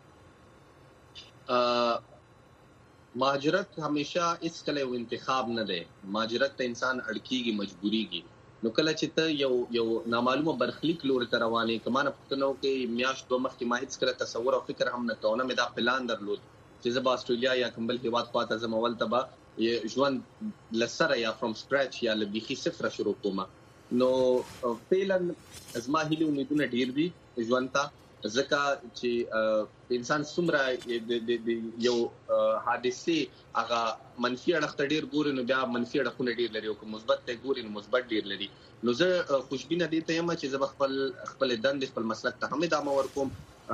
مهاجرت همیشه اس کله یو انتخاب نه دی مهاجرت ته انسان اړکیږي مجبوریږي نو کله چې ته یو نامعلومه برخلیک لور ته روانې کمانه پښتنو کې میاشت دوه مخکې ما هیڅ کله تصور او فکر هم نه کاوه مې دا پلان درلود چې زه به استرالیا یا کمبل هیواد پاته زم اول ته به ژوند لسره یا فرام سکرچ یا لبيخي صفر شروع کوم نو فعلا ازما هیله امیدونه ډیر دي ژوند ته ځکه چې انسان څومره د یو حادثه هغه منفي اړخ ډیر ګوري نو بیا منفي اړخونه ډیر لري او مثبت ته ګوري نو مثبت ډیر لري نو زه خوشبینه دي ته یم چې زه خپل دند خپل مسلک ته هم ادامه ورکوم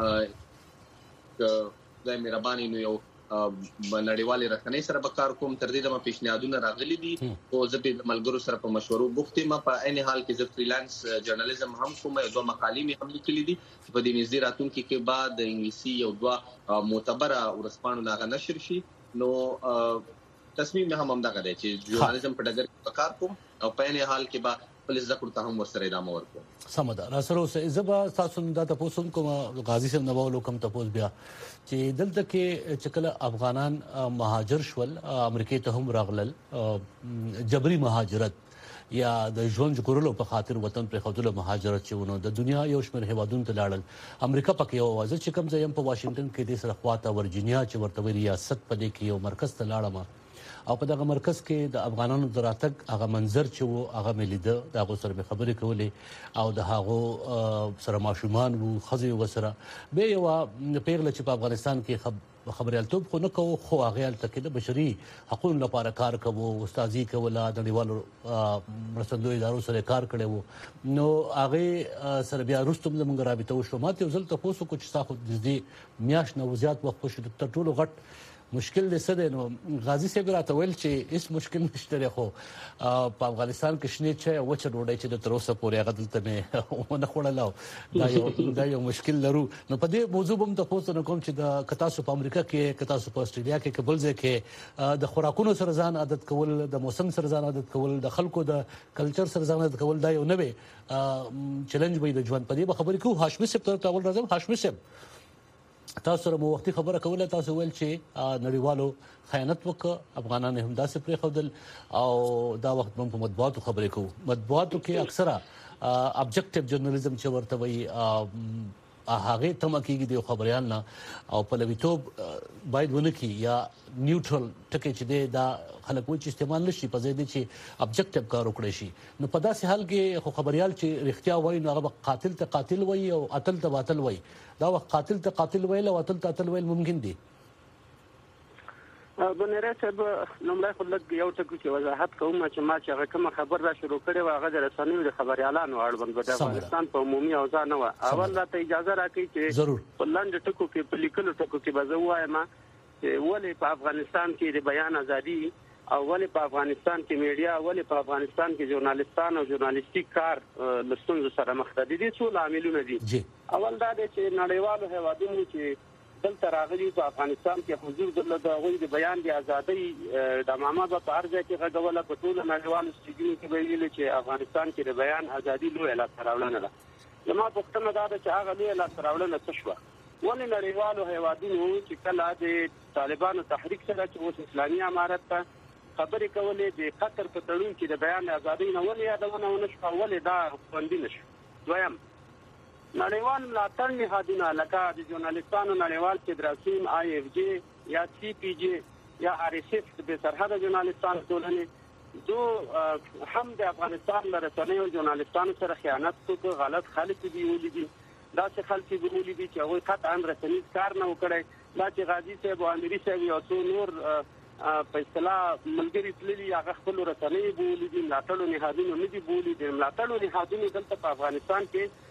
د مهرباني نو یو نړیوالې رسنۍ سره به کار کوم تر دې د پیشنهادونه راغلي دي او زه په ملګرو سره په مشورو بوختم په عین حال کې زه فریلانس جرنالیزم هم کوم یو دوه مقالې مې هم لیکلې دي په دې نږدې راتلونکي کې بعد د انګلیسي یو دوه معتبره ورسپانو ناغه نشر شي نو تصمیم هم دغه دی چې جرنالیزم په ډګر کې کار کوم او په عین حال کې به پولیس ذکر ته هم ورسره ادامه ورکوم سمدا را سره زبا تاسو دا تاسو کوم غازی صاحب نوولو کوم تاسو بیا چې دلته کې چکل افغانان مهاجر شول امریکای ته هم راغلل جبري مهاجرت یا د ژوند ژغورلو په خاطر وطن پرې خودلو مهاجرت چېونو د دنیا یو شمېر هیوادونو ته لاړل امریکا پکې یو وازه چې کوم ځای په واشنگټن کې د سره خواته ورجینیا چې ورته ریاست په دې کې یو مرکز ته لاړم او په دغه مرکز کې د افغانانو د راتګ هغه منظر چې وو هغه مې لیده د هغو سره مې خبرې کولې او د هغو سره ماشومان وو ښځې ورسره بیا یوه پیغله چې په افغانستان کې خبریالتوب خو نه کوو خو هغې هلته کې د بشري حقونو لپاره کار کوو استازي کوله نړیوالو مرستندویو ادارو سره کار کړی وو نو هغې سره بیا وروسته هم زموږ رابطه وشوه ما ته یو ځل تپوس وکړو چې ستا خو نږدې میاشت نه زیات وخت وشو تر ټولو غټ مشکل دې څه دی نو غازي صاحب راته ویل چې هیڅ مشکل نشته دی خو په افغانستان کې شنې چای او وچه ډوډۍ چې د تر اوسه پورې هغه دلته مې ونه خوړله دا یو مشکل لرو نو په دې موضوع به هم تپوس نه کوم چې که تاسو په امریکا کې که تاسو په استرالیا کې که بل ځای کې د خوراکونو سره ځان عادت کول د موسم سره ځان عادت کول د خلکو د کلچر سره ځان عادت کول دا یو نوې چیلنج وي د ژوند په دې به خبرې کوو هاشمي صاحب ته اول راځم هاشمي صاحب تاسو سره مو وختي خبره کوله تاسو ویل چې نړیوالو خیانت وکړ افغانان هم داسې پرېښودل او دا وخت په مطبوعاتو خبرې کوو مطبوعاتو کې اکثره ابجکټیو جرنالیزم چې ورته وایي هغه تم کېږي د خبريال نه او په لویتوب باید ونه کی یا نیوټرل ټکی چې دا خلک وایي چې استعمال نشي په ځای دي چې ابجکټیو کار وکړي شي نو په داسې حال کې خو خبريال چې رښتیا وایي نو هغه قاتل ته قاتل وایي او قاتل ته باطل وایي دا وخت قاتل ته قاتل ویل او قاتل ته قاتل ویل ممکن دي بنره صاحب لومړی خو لږ یو ټکو چې وضاحت کوم چې ما چې هغه کوم خبر را شروع کړې و هغه د رسنیو د خبريالانو اړوند د افغانستان په عمومي اوضاع نه و اول راته اجازه راکړئ چې په لاندې ټکو کې په لیکلو ټکو کې به زه وایم چې ولې په افغانستان کې د بیان ازادي او ولې په افغانستان کې میډیا ولې په افغانستان کې ژورنالیستان او ژورنالیستیک کار لستونزو سره مخ دي دي څو عاملونه دي اول دا دی چې نړیوالو هیوادونو چې دلته راغلي په افغانستان کې حضور درلود هغوی د بیان د ازادۍ د معما په هر ځای کې غږوله په ټولو نړیوالو سټیجونو کې ویلي چې افغانستان کې د بیان ازادي لویه لاسته راوړنه ده زما پوښتنه دا ده چې هغه لویه لاسته راوړنه څه شوه ولې نړیوالو هیوادونو چې کله د طالبانو تحریک سره چې اوس اسلامي امارت ته خبرې کولې د قطر په تړون کې د بیان ازادۍ نه ولې یادونه ونه شوه ولې دا خوندي نه شو دویم نړیوال ملاتړ نهادونه لکه د ژورنالیستانو نړیوال فدراسیون آی اف جی یا سی پی جی یا آر اس ایف د سرحد ژورنالیستانو ټولنې دو هم د افغانستان له رسنیو ژورنالیستانو سره خیانت کوي غلط خلک دي ولیدي دا چې خلک دي ولیدي چې هغه قطعا رسنیز کار نه وکړي دا چې غازی صاحب او اميري صاحب یو څو نور په اصطلاح ملګری تللي هغه خپل رسنۍ ولیدي ملاتړو نهادونو نه دي ولیدي ملاتړو نهادونو دلته په افغانستان کې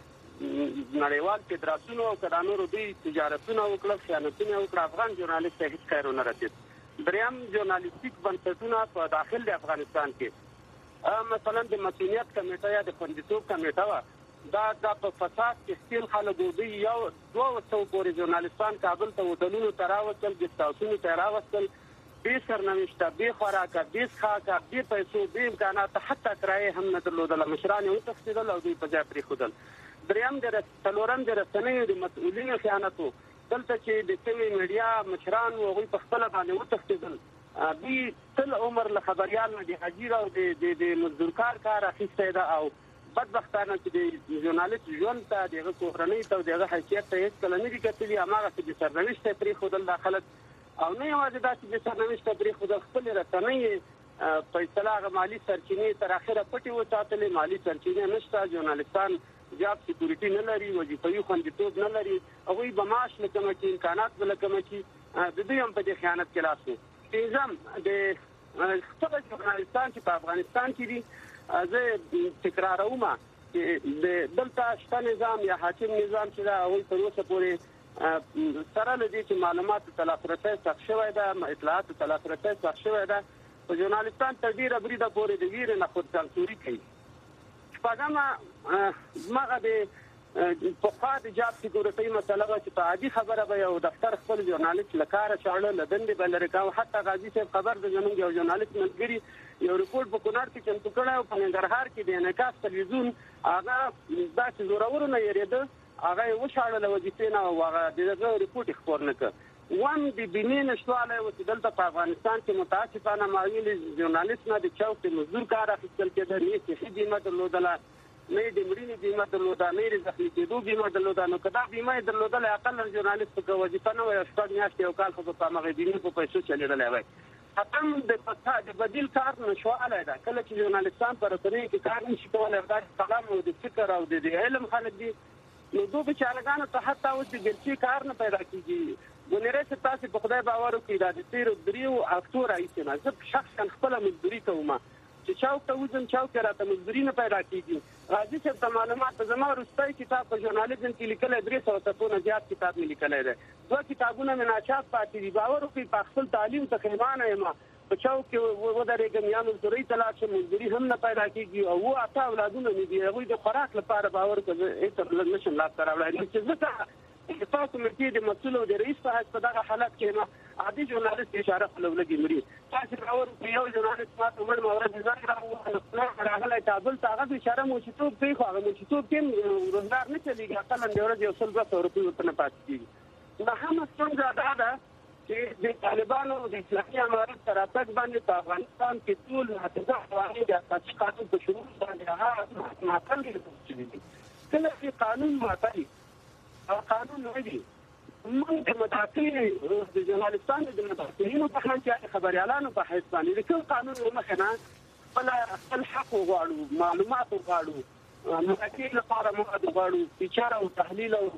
نړیوال فدراسیونو او کډانو دوی تجارتونه وکړل خیانتونه وکړل افغان ژورنالیست ته هیڅ کار نه رسید دریم ژورنالیستیک بنسټونه په داخل د افغانستان کې مثلا د مسؤلیت کمیټه یا د خوندیتوب کمیټه دا په فساد کې ستیل خلک دوی یو 200 پورې ژورنالیستان کابل ته وټلونو تراوستل د تاسو ته راوستل به سرنوشته به خوراکه به ښاکه به پیسو به امکانات حتی کرایه هم نه درلودل مشران یو تفصیل او دوی په ځای پرې خودل دریم د څلورم د رسنیو د مسؤلینو خیانتو دلته چې د ټي وي میډیا مشران او غوي په خپل باندې وتښتیدل دوی تل عمر له خبريال نه د حجیره او د مزدور کار اخیسته ده او بدبختانه چې د ژورنالیست ژوند ته د کورنۍ ته د حیثیت ته هیڅ کله نه دي کتلي هغه چې د سرنوشت پرې خودل داخله او نه یوازې دا چې د سرنوشت پرې خودل خپل رسنۍ په اصطلاح مالی سرچینې تر اخره پټي وساتلې مالی سرچینې نشته ژورنالیستان جاب سکیورټي نه لري وظیفوي خوندیتوب نه لري هغوی به معاش نه کمه کړي امکانات به نه کمه کړي د دوی هم په دې خیانت کې لاس دی پنځم د خپل ژورنالیستان چې په افغانستان کې دي زه تکراروم چې د دلته شته نظام یا حاکم نظام چې دا هغوی تر اوسه پورې سره له دې چې معلوماتو ته لاسرسی سخت شوی ده اطلاعاتو ته لاسرسی سخت شوی ده په ژورنالیستان تر ډېره بریده پورې د ویرې نه خودسانسوري کوي شپږمه زمغه د پخوا د جاب سکیورټي مسله وه چې په عادي خبره به یو دفتر خپل ژورنالیست له کاره شاړه له دندې به لرې کاوه حتی غازي صاحب خبر د زموږ یو ژورنالیست ملګري یو ریپورټ په کونړ کې چمتو کړی او په ننګرهار کې د انعکاس تلویزیون هغه داسې زورورو نه یېرېده هغه یې وشاړه له وظیفې نه او هغه د هغه ریپورټ یې خپور نه کړ وان د بیمې نشواله او چې دلته په افغانستان کې متاسفانه معیل ژورنالیست نه د چوک مزدور کار اخیستل کېده، نه صحي بیمه درلودله، نه د مړینې بیمه درلوده، نه د زخمي کېدو بیمه درلوده. نو که دا بیمه یې درلودله اقل ژورنالیست په وظیفه نه وای، شپږ میاشتې یو کال خو په همغې بیمې په پیسو چلېدلی وای. حتم د بدیل کار نشواله ده. کله چې ژورنالیستان په رسنیو کې کار نشي کولی، دا قلم او د فکر او د علم خلک دي، نو دوی بیچارهګانو ته حتی اوس د ګرچي کار نه پیدا کېږي. ونیرې چې تاسو په خدای باور وکړئ دا د تیرو دریو هفتو راهیسې نه زه شخصا خپله مزدوري کوم، چې چوک ته وځم چوک کې راته مزدوري نه پیدا کېږي. غازي صاحب ته معلومات زما وروستی کتاب په ژورنالیزم کې لیکلی 300 صفحو نه زیات کتاب مې لیکلی دی. 2 کتابونه مې ناچاپ پاتې دي. باور وکړئ په خپل تعلیم ته پښیمانه یم. په چوک کې ودرېږم یا مزدورۍ ته لاړ شم، مزدوري هم نه پیدا کېږي او 8 اولادونه مې دي. هغوی د خوراک لپاره باور وکړه هېڅ نشم لاسته راوړی. چې زه تاسو مې د مسؤل او د رئیس په حیث په دغه حالت کې عادي ژورنالیست اشاره خپلولګي مړي. تاسو باور وکړئ یو ژورنالیست ماته وړ مورد ځای راغلی کابل ته، هغه اشاره موچیتوب کوي، خو هغه موچیتوب کې روزګار نه چلېږي، اقل د ورځې یو 100-200 روپۍ ورته نه پاتې کېږي. نهمه ستونزه دا ده چې د طالبانو د اصلاحي امارت تر راتګ باندې په افغانستان کې ټول ناتجه قوانین د اساسي قانون په شروع باندې هغه ماتل دي. کله چې قانون ماتل قانون نه دی، موږ د مدافعینو د ژورنالیستانو د مدافعینو په حیث چې خبریالانو په حیث باندې د کوم قانون مخه نه خپل حق وغواړو، معلومات وغواړو، مدافعین لپاره مواد وغواړو، فیچر او تحلیل او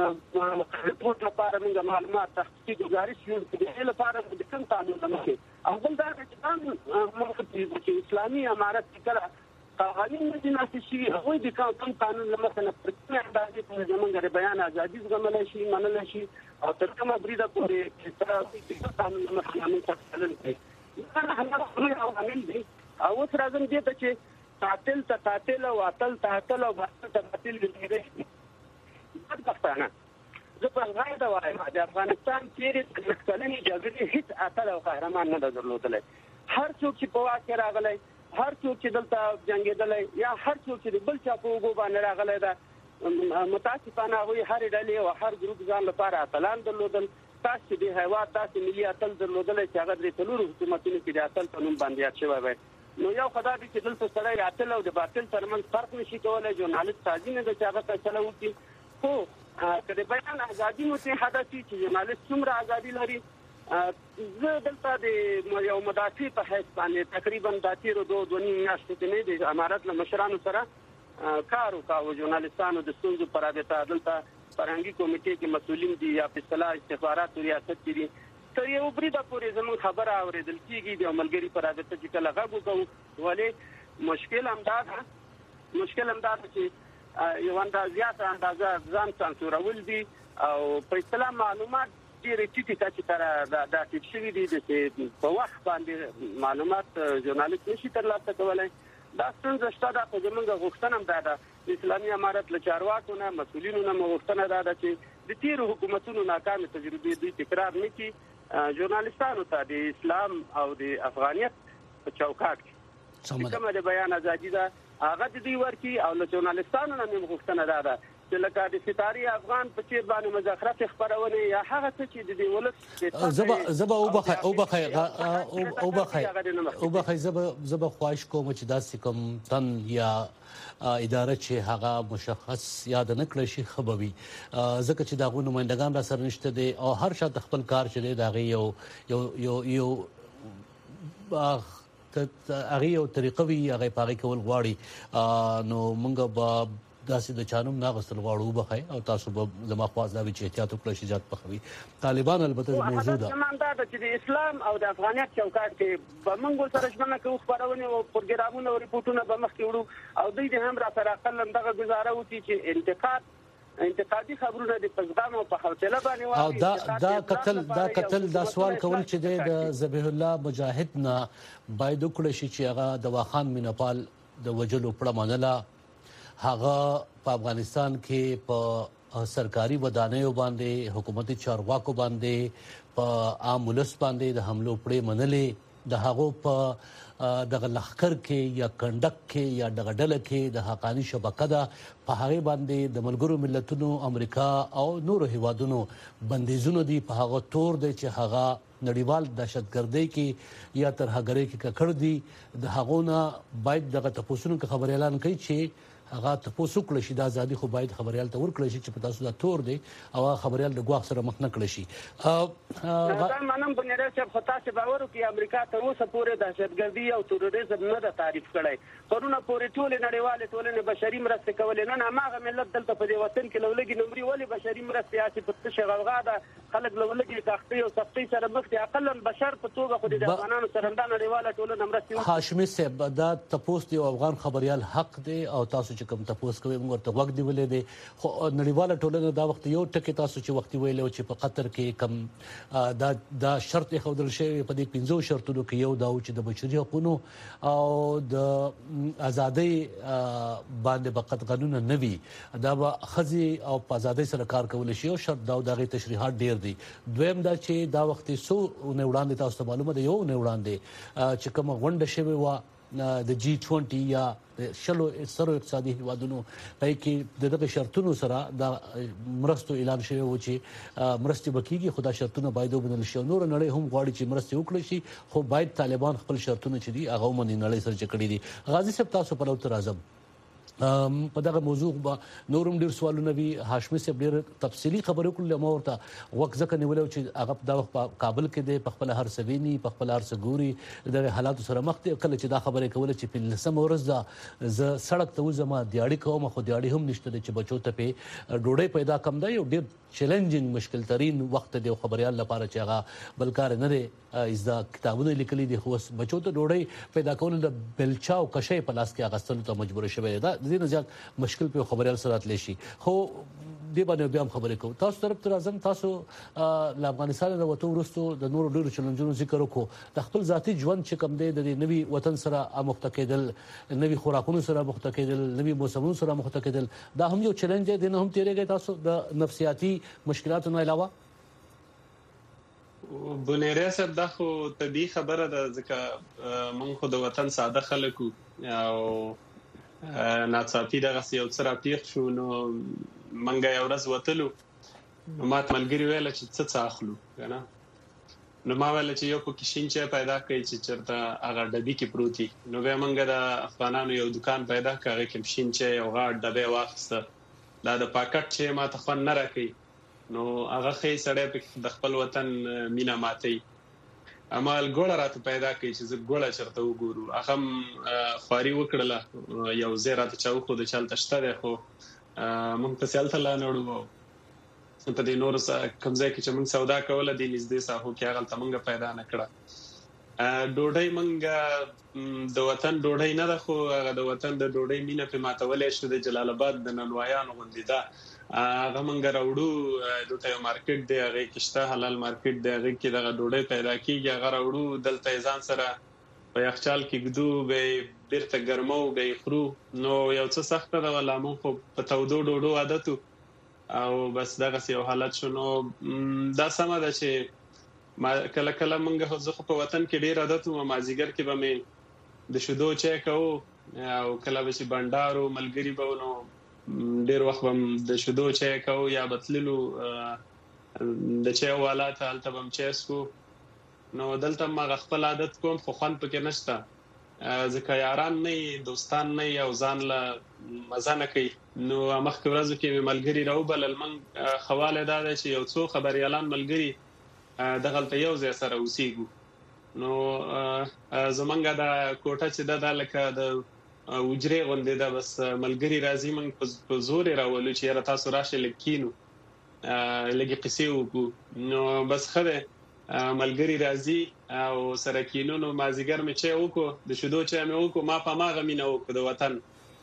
رپورټ لپاره موږ معلومات تحقیقي ګزارش جوړ کړو. دې لپاره د کوم قانون مخه او بل دا چې موږ اسلامي امارت کړه قوانین نه دي نافذ شوي، هغوی د کوم قانون له مخې نه پر کومې اندازې پورې زموږ د بیان ازادي زغملی شي، منلی شي او تر کومه بریده پورې چې قانون له مخې نه موږ ته چلن کوي. دا هماغه لوی عوامل دي. او اوس راځم دې ته چې قاتل ته قاتل او اتل ته اتل او باطل ته باطل ویلېږي. بدبختانه زه په غاړه وایم د افغانستان تېرې 30 کلنې جګړې هېڅ اتل او قهرمان نه ده درلودلی. هر څوک چې په واک کې راغلی، هر څوک چې دلته جنګېدلی یا هر څوک چې د بل چا په اوږو باندې راغلی ده، متاسفانه هغوی هرې ډلې او هر ګروپ ځان لپاره اتلان درلودل. تاسو چې د هېواد داسې ملي اتل درلودلی چې هغه د 3 حکومتونو کې د اتل په نوم باندې یاد شوی وی. نو یو خدا دی چې دلته سړی اتل او د باطل ترمنځ فرق نشي کولی. ژورنالیست قاضي نه ده چې هغه فیصله وکړي. خو که د بیان ازادي متحده شي چې ژورنالیست څومره ازادي لري، زه دلته د یو مدافع په حیث باندې تقریبا د تیرو 2.5 میاشتو کې نه د امارت له مشرانو سره کار وکړو. ژورنالیستانو د ستونزو پر رابطه دلته فرهنګي کمیټې کې مسؤلین دي یا په اصطلاح استخباراتو ریاست کې دي. تر یو بریده پورې زموږ خبره اورېدل کېږي د ملګري پر رابطه چې کله غږ وکړو. ولې مشکل همدا ده چې یو زیاته اندازه ځان سانسورول دي او په اصطلاح معلومات ډېرې ټیټې کچې ته دا ټیټ شوي دي چې په وخت باندې معلومات ژورنالیست نشي ترلاسه کولی. دا ستونزه شته ده. خو زموږ غوښتنه هم دا ده د اسلامي امارت له چارواکو نه مسؤلینو نه مو غوښتنه دا ده چې د تیرو حکومتونو ناکامې تجربې دوی تکرار نه کړي. ژورنالیستانو ته د اسلام او د افغانیت په چوکاټ کې کومه د بیان ازادي ده هغه د دوی ورکړي. او له ژورنالیستانو نه مې غوښتنه دا ده چې لکه د ستاري افغان په څیر باندې مذاکرات خبرونه یا هغه څه چې د ولس زبا خواهش کوم چې داسې کوم تن یا اداره چې هغه مشخص یاد نه کړی شي خبوي، ځکه چې داغو نمائندگان را سره نشته دي او هر شاته خپل کار چلی داغي یو هغه یو طریقه وی هغه پاره کول غواړي. نو موږ به داسې د چانم ناغستل غواړو بخای او تاسو به زما خواص دا وی چې احتیاط وکړئ چې جات پخوي. طالبان البته موجوده ده چې د اسلام او د افغانیت چوکاټ کې به موږ سره ژمنه کوو خبرونه او پروګرامونه او ریپورتونه به مخکې وړو او دوی د هم را سره اقل دغه گزاره وکړي چې انتقادي خبرونه د پزغام او په حوصله باندې او دا قتل دا سوال کول چې د ذبیح الله مجاهد نه باید وکړي چې هغه د واخان مینپال د وجلو پړه منله. هغه په افغانستان کې په سرکاري ودانیو باندې حکومتي چارواکو باندې په عام ولس باندې د حملو پړې منلې. د هغو په دغه لخر کې یا کندک کې یا دغه ډله کې د حقانی شبکه ده په هغه باندې د ملګرو ملتونو امریکا او نورو هیوادونو بندیزونه دي په هغه تور دی چې هغه نړیوال دهشتګردۍ کې یا ترهګرۍ کې ککړ دي د هغونه باید دغه تاسو نو خبر اعلان کوي چې هغه تاسو کړی شي د ازادي خو باید خبريال ته ورکړی شي چې په تاسو دا تور دی او خبريال د ګواښ سره مخ نه کړی شي دا منم بنره چې خطا چې باور کوي امریکا تر اوسه پورې دهشتګردي او تروریزم نه د تعریف کړی قانون پورې ټول نړیوال ټولنې بشري مرسته کولې نه هغه ملت دلته په دې وطن کې لولګي نمرې ولې بشري مرسته سیاسي په شغلغا ده خلک لولګي تختی او سختي سره مخ دي اقل بشر په توګه خو د افغانانو سره د نړیوال ټولنې مرسته هاشمي صاحب دا تاسو دی افغان خبريال حق دی او تاسو کوم تاسو کوي موږ ته وخت دی ولې دي خو نړیواله ټولنه دا وخت یو ټکی تاسو چې وخت ویلو چې په قطر کې کم دا شرط خودل شي په دې 15 شرطونو کې یو دا چې د بشري حقوقو او د ازادي باندې بقت قانون نه وي دا به خزي او په ازادي سره کار کول شي او شرط دا دغه تشریحات ډیر دي دویم دا چې دا وخت سو نه وړاندې تاسو معلومه ده یو نه وړاندې چې کوم غونډه شوی و د G20 یا شلو سره اقتصادي هیوادونو پای کې دغه شرطونو سره د مرستو اعلان شوی و چې مرستې بکیږي خدا شرطونه باید وبنل شي نور نړۍ هم غواړي چې مرستې وکړي شي خو باید طالبان خپل شرطونه چې دي هغه مني نړۍ سره چکړي دي غازی صاحب تاسو په لور راځم په دغه موضوع به نورم ډیر سوالونه وي هاشمي صاحب ډیر تفصيلي خبرې کول ما ورته وخت ځکه نیولو چې هغه د وخت کابل کې دی په خپل هر سویني په خپل هر سګوري د حالاتو سره مخ دي کله چې دا خبره کوله چې په لسم ورځ دا ز سړک ته وزما دیاړي کوم خو دیاړي هم نشته چې بچو ته په ډوډۍ پیدا کم دی یو ډیر چیلنجینګ مشکل ترين وخت دی خبريال لپاره چې هغه بلکار نه دی ازدا کتابونه لیکلي دي خو بچو ته ډوډۍ پیدا کول د بلچاو کشې په لاس کې اغستلو ته مجبور شوی دا د دې زیات مشکل په خبريال سره تل شي خو دی باندې بیا هم خبرې کوو تاسو طرف تر اعظم تاسو له افغانستان د وټو ورستو د نورو ډیرو چیلنجونو ذکر وکړو د خپل ذاتی ژوند چې کم دی د نوي وطن سره مختکیدل نوي خوراکونو سره مختکیدل نوي موسمونو سره مختکیدل دا هم یو چیلنج دی نه هم تیرېږي تاسو د نفسیاتي مشکلاتو نه علاوه بنيره صاحب دا خو طبيعي خبره ده ځکه مونږ خو د وطن ساده خلکو او ناڅاپي دغه یو څه راپیښ شو نو منګه یو ورځ وتلو نو ماته ملګری ویل چې څه اخلو کنه نو ما ویل چې یو پکې شینچه پیدا کړي چې چرته هغه ډبي کې پروتي نو به منګه د افغانانو یو دکان پیدا کړی کې شینچه یو غاړه ډبه واخسته دا د پاکټ چې ما ته خون نه راکې نو هغه خې سړی د خپل وطن مینا ماتي عمل ګوړه راته پیدا کړي چې زه ګوړه چرته وګورو هغه خواري وکړله یو زیراته چاو خو د چلته شته خو مونږ ته سیالته لا نړو په دې نور کمزای کې چې مونږ سودا کوله د نږدې ساحو کې هغه ته مونږ پیدا نه کړه ډوډۍ مونږ د وطن ډوډۍ نه ده خو هغه د وطن د ډوډۍ مینه په ماتولې شو د جلال آباد د ننوایانو غوندې ده هغه مونږ راوړو دلته یو مارکیټ دی هغه کېشته حلال مارکیټ دی هغه کې دغه ډوډۍ پیدا کیږي هغه راوړو دلته ځان سره په یخچال کې ګدو به بیرته ګرمو به خرو نو یو څه سخت ده ولا مون خو په تودو ډوډو عادتو او بس دغه یو حالت شنو دا سم ده چې ما کله کله مونږ خو په وطن کې ډیر عادتو مازیګر کې به مې د شودو چای کوو او کله به چې بندارو ملګری به نو ډیر وخت هم د شودو چای کوو یا بتللو د چای والا ته الته بم چاسکو نو دلته ما خپل عادت کوم خو خوان پکې نشته ځکه یاران نه دوستان نه یو ځان له مزه نه کوي نو مخکې ورځو کې ملګری راوبلل من خواله دا چې یو څو خبريالان ملګری دغلته یو ځای سره اوسېګو نو زمونږ د کوټه چې د لکه د وجري غوندې دا بس ملګری راځي من په زور راولو چې را تاسو راشه لکینو لګي قصې وکړو نو بس خره ملګری راځي او سره کینونو مازیګر مې چې وکړو د شودو چې مې وکړو ما په ما غمینه وکړو د وطن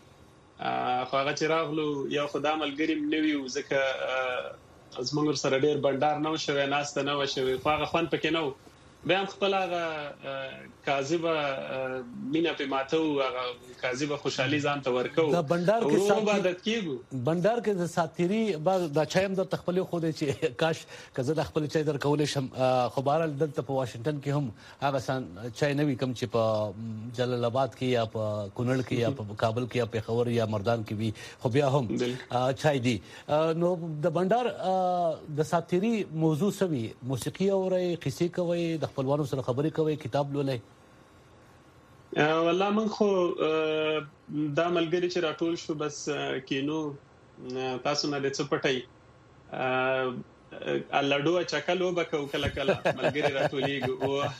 خو هغه چې راغلو یو خدای ملګری مې نوي ځکه زمونږ سره ډېر بندار نه شوی ناسته نه شوی خو هغه خوان پکې نو به هم خپل هغه کاذبه مینا په ماتو هغه کاذبه خوشحالي ځان ته ورکو د بندر کې عادت کیږي بندر کې د ساتيري بعد د چایم د تخپل خو د چې کاش کزه د خپل چای در کول شم خو بهرال دلته په واشنگټن کې هم هغه سان چای نوي کم چې په جلال آباد کې یا په کونړ کې یا په کابل کې یا په خبر یا مردان کې وي خو بیا هم چای دی نو د بندر د ساتيري موضوع سوي موسیقي اوري قصې کوي د خپلوانو سره خبرې کوي کتاب لولای والله من خو دا ملګری چې راټول شو بس کینو تاسو نه د څه پټي الاډو چکلو بکو کله کله ملګری راټولېږي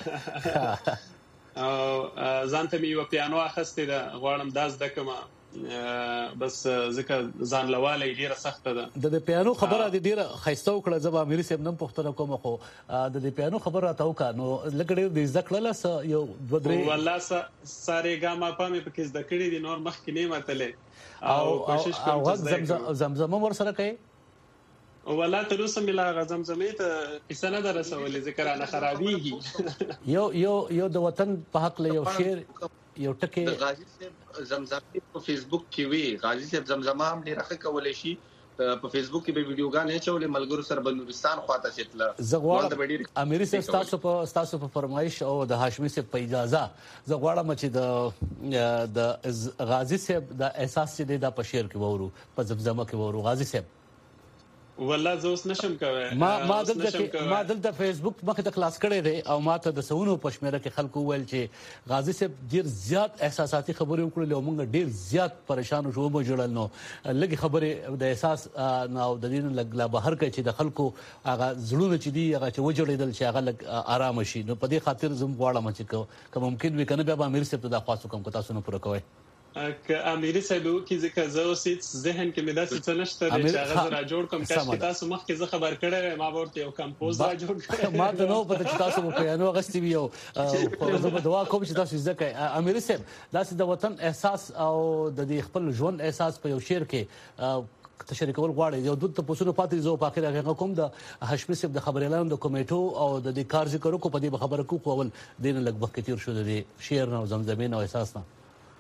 او ځان ته مې یو پیانو اخستې ده غواړم داس دکما بس ځکه ځان لواله ډیره سخته ده د پیانو خبره د ډیره خيسته وکړه زبا امیر سیب نن پښتنه کوم خو د پیانو خبره راته وکړه نو لکه د ذکر له یو دوه درې والله ساره ګاما په مې پکې ذکر دي نور مخ کې نه ماتله او کوشش کوم چې زمزم ور سره کوي والله تر اوسه ملا زمزمې ته قصه نه درسولې ذکر نه خرابيږي یو د وطن په حق له یو شعر یو ټکی غازی صاحب زمزمې په فیسبوک کې وی غازی صاحب زمزمه هم ډیره ښه کولای شي په فیسبوک کې به ویډیوګانې چولې ملګرو سره بنورستان خواته شتله زغواړم امیر صاحب تاسو په فرمایش او د هاشمي صاحب په اجازه زغواړم چې د غازی صاحب د احساس چې د په شعر کې وورو په زمزمه کې وورو غازی صاحب والله زوس نشم کوي ما دلته فیسبوک مخه ته خلاص کړی دی او ما ته د سونو پښمنه کې خلکو ویل چې غازی صاحب ډیر زیات احساساتي خبرې وکړلې او موږ ډیر زیات پریشان شو مو جوړل نو لګي خبرې د احساس نو د دین لګلا بهر کې چې د خلکو هغه زړونه چې دی هغه چې وجوړېدل چې هغه آرام شي نو په دې خاطر زم غواړم چې کوم ممکن وي کنه بیا امیر صاحب ته د خاصو کوم تاسو نه پوره کوي که امیر صاحب کې ځکه زه اوسې ذهن کې مې داسې څه نشته چې هغه را جوړ کوم چې تاسو مخکې زه خبر کړم ما ورته یو کمپوز را جوړ کړم ما ته نو پته چې تاسو په پیانو غستې ویو زه به دعا کوم چې تاسو ځکه امیر صاحب داسې د وطن احساس او د خپل ژوند احساس په یو شعر کې تشریکول غواړي یو دوت پوسونو پاتې زو په اخر هغه کوم د هاشمي صاحب د خبريالانو د کمیټو او د کار ذکر کو په دې خبره کو اول دین لګ وخت تیر شو د شعر نو زمزمین او احساس نه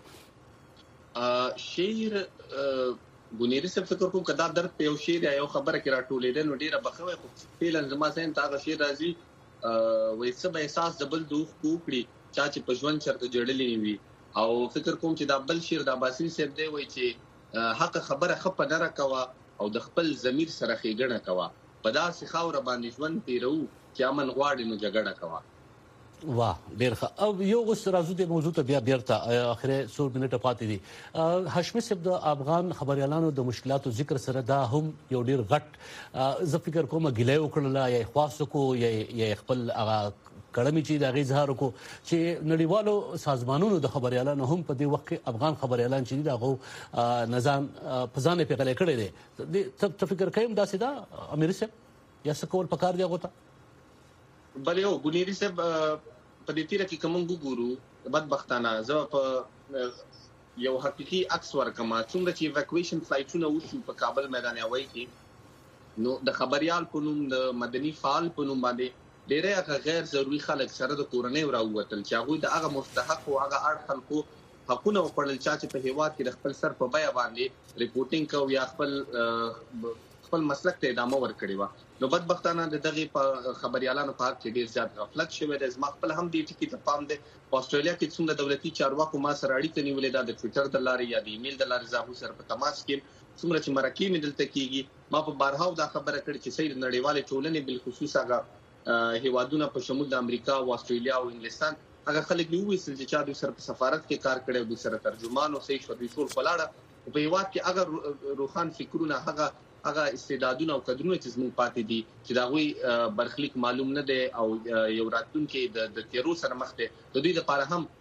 شعر بنيري صاحب فکر کوم کدا درد په یو شعر یا یو خبره کې راټولېدل نو ډیره بخوي خو فعلا زما سین تا شعر راځي وې څه به احساس دبل دوخ کوکړي چې په ژوند چرته جوړلې وي او فکر کوم چې دا بل شعر د عباسي صاحب دی وای چې حق خبره خپ نه راکوا او د خپل ضمیر سره خېګنه کوا په داسې خاور باندې ژوند تیرو چې امن غواړي نو جګړه کوا واه ډیر ښه او یو اوس راځو د موضوع ته بیا بیرته اخره 100 منټه پاتې دي هاشمي صاحب د افغان خبريالانو د مشکلاتو ذکر سره دا هم یو ډیر غټ ز فکر کوم غلې وکړل یا خاص کو یا خپل هغه کړمې چې د اظهار کو چې نړیوالو سازمانونو د خبريالانو هم په دې وخت کې افغان خبريالان چې دغه نظام پزانه په غلې کړی دي ته فکر کوم دا سیدا امیر صاحب یا سکول پکار دی غوته بل یو بنيري صاحب په دې تیر کې کوم ګورو بدبختانه زه په یو حقيقي عکس ورکما څنګه چې ایواکویشن فلایټونه وشو په کابل میدان هوایی کې نو د خبريال په نوم د مدني فعال په نوم باندې ډېرې غیر ضروري خلک سره د کورنۍ راووتل چې هغه د هغه مستحق او هغه اړ خلکو حقونه وپړل چې په هیواد کې د خپل سر په بیا باندې ریپورټینګ کو یا خپل مسلک ته ادامه ورکړي و نو بدبختانه دغه خبريالانو په حق کې ډیر زیات غفلت شوی د زما خپل هم دي ټکی ته پام دي په استرالیا کې څنګه دولتي چارواکو ما سره اړیکه نیولې ده د ټوئیټر د لارې یا د ایمیل د لارې زاهو سره په تماس کې څومره چې مرکې مې دلته کیږي ما په بارهاو دا خبره کړې چې سید نړیوالې ټولنې بل خصوص هغه هیوادونه په شمول د امریکا او استرالیا او انګلستان هغه خلک نیوي چې چا د سر په سفارت کې کار کړي او د سره ترجمان او صحیح شوی ټول فلاړه په هیواد کې هغه روخان فکرونه هغه استعدادونه او قدرونه چې زموږ پاتې دي چې دا غوي برخلیک معلوم نه دي او یو راتلونکي د تیرو سره مخ دي د دوی لپاره هم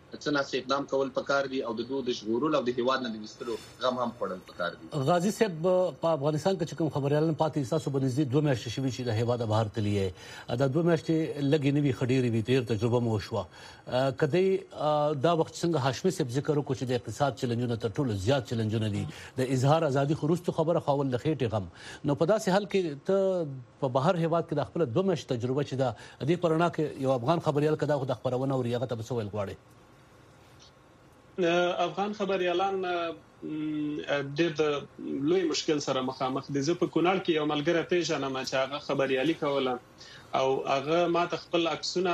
څنګه اقدام کول پکار دي او د دوه د شغورول او د هیواد نه د وستلو غم هم پړل پکار دي. غازی صاحب په افغانستان کې کوم خبريالان پاتې تاسو باندې 2 میاشتې شوي چې د هیواد بهر تللی دا 2 میاشتې لګي نوي خډيري وي تیر تجربه مو شو کدی دا وخت څنګه هاشمي صاحب ذکر وکړو چې د اقتصاد چیلنجونه تر ټولو زیات چیلنجونه دي د اظهار ازادي خروستو خبره خاول لخېټه غم نو په داسې حال کې ته په بهر هیواد کې د خپل 2 میاشتې تجربه چې دا دې پرنا کې یو افغان خبريال کدا خو د خبرونه او ریاغه ته وسویل غواړي. افغان خبريالان د لوی مشکل سره مخامخ دي. زه په کونړ کې یو ملګری پیژنم چې هغه خبريالي کوله او هغه ما ته خپل عکسونه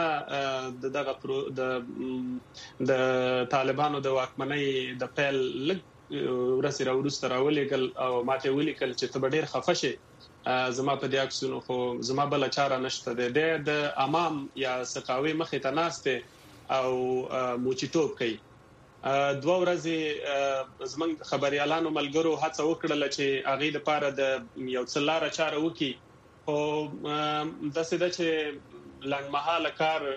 د طالبانو د واکمنۍ د پیل لګ ورسره ورسته راولېګل او ماته ولیکل چې ته ډېر خفه شې زما په دې عکسونو خو زما بل چاره نشته ده د امام یا سقاوي مخې ته ناشته او موچیتوب کوي. 2 ورځې زمنګ خبريالانو ملګرو هڅه وکړه چې اغه د پاره د یو څلاره چاره وکي او د سده چې لنګمحاله کار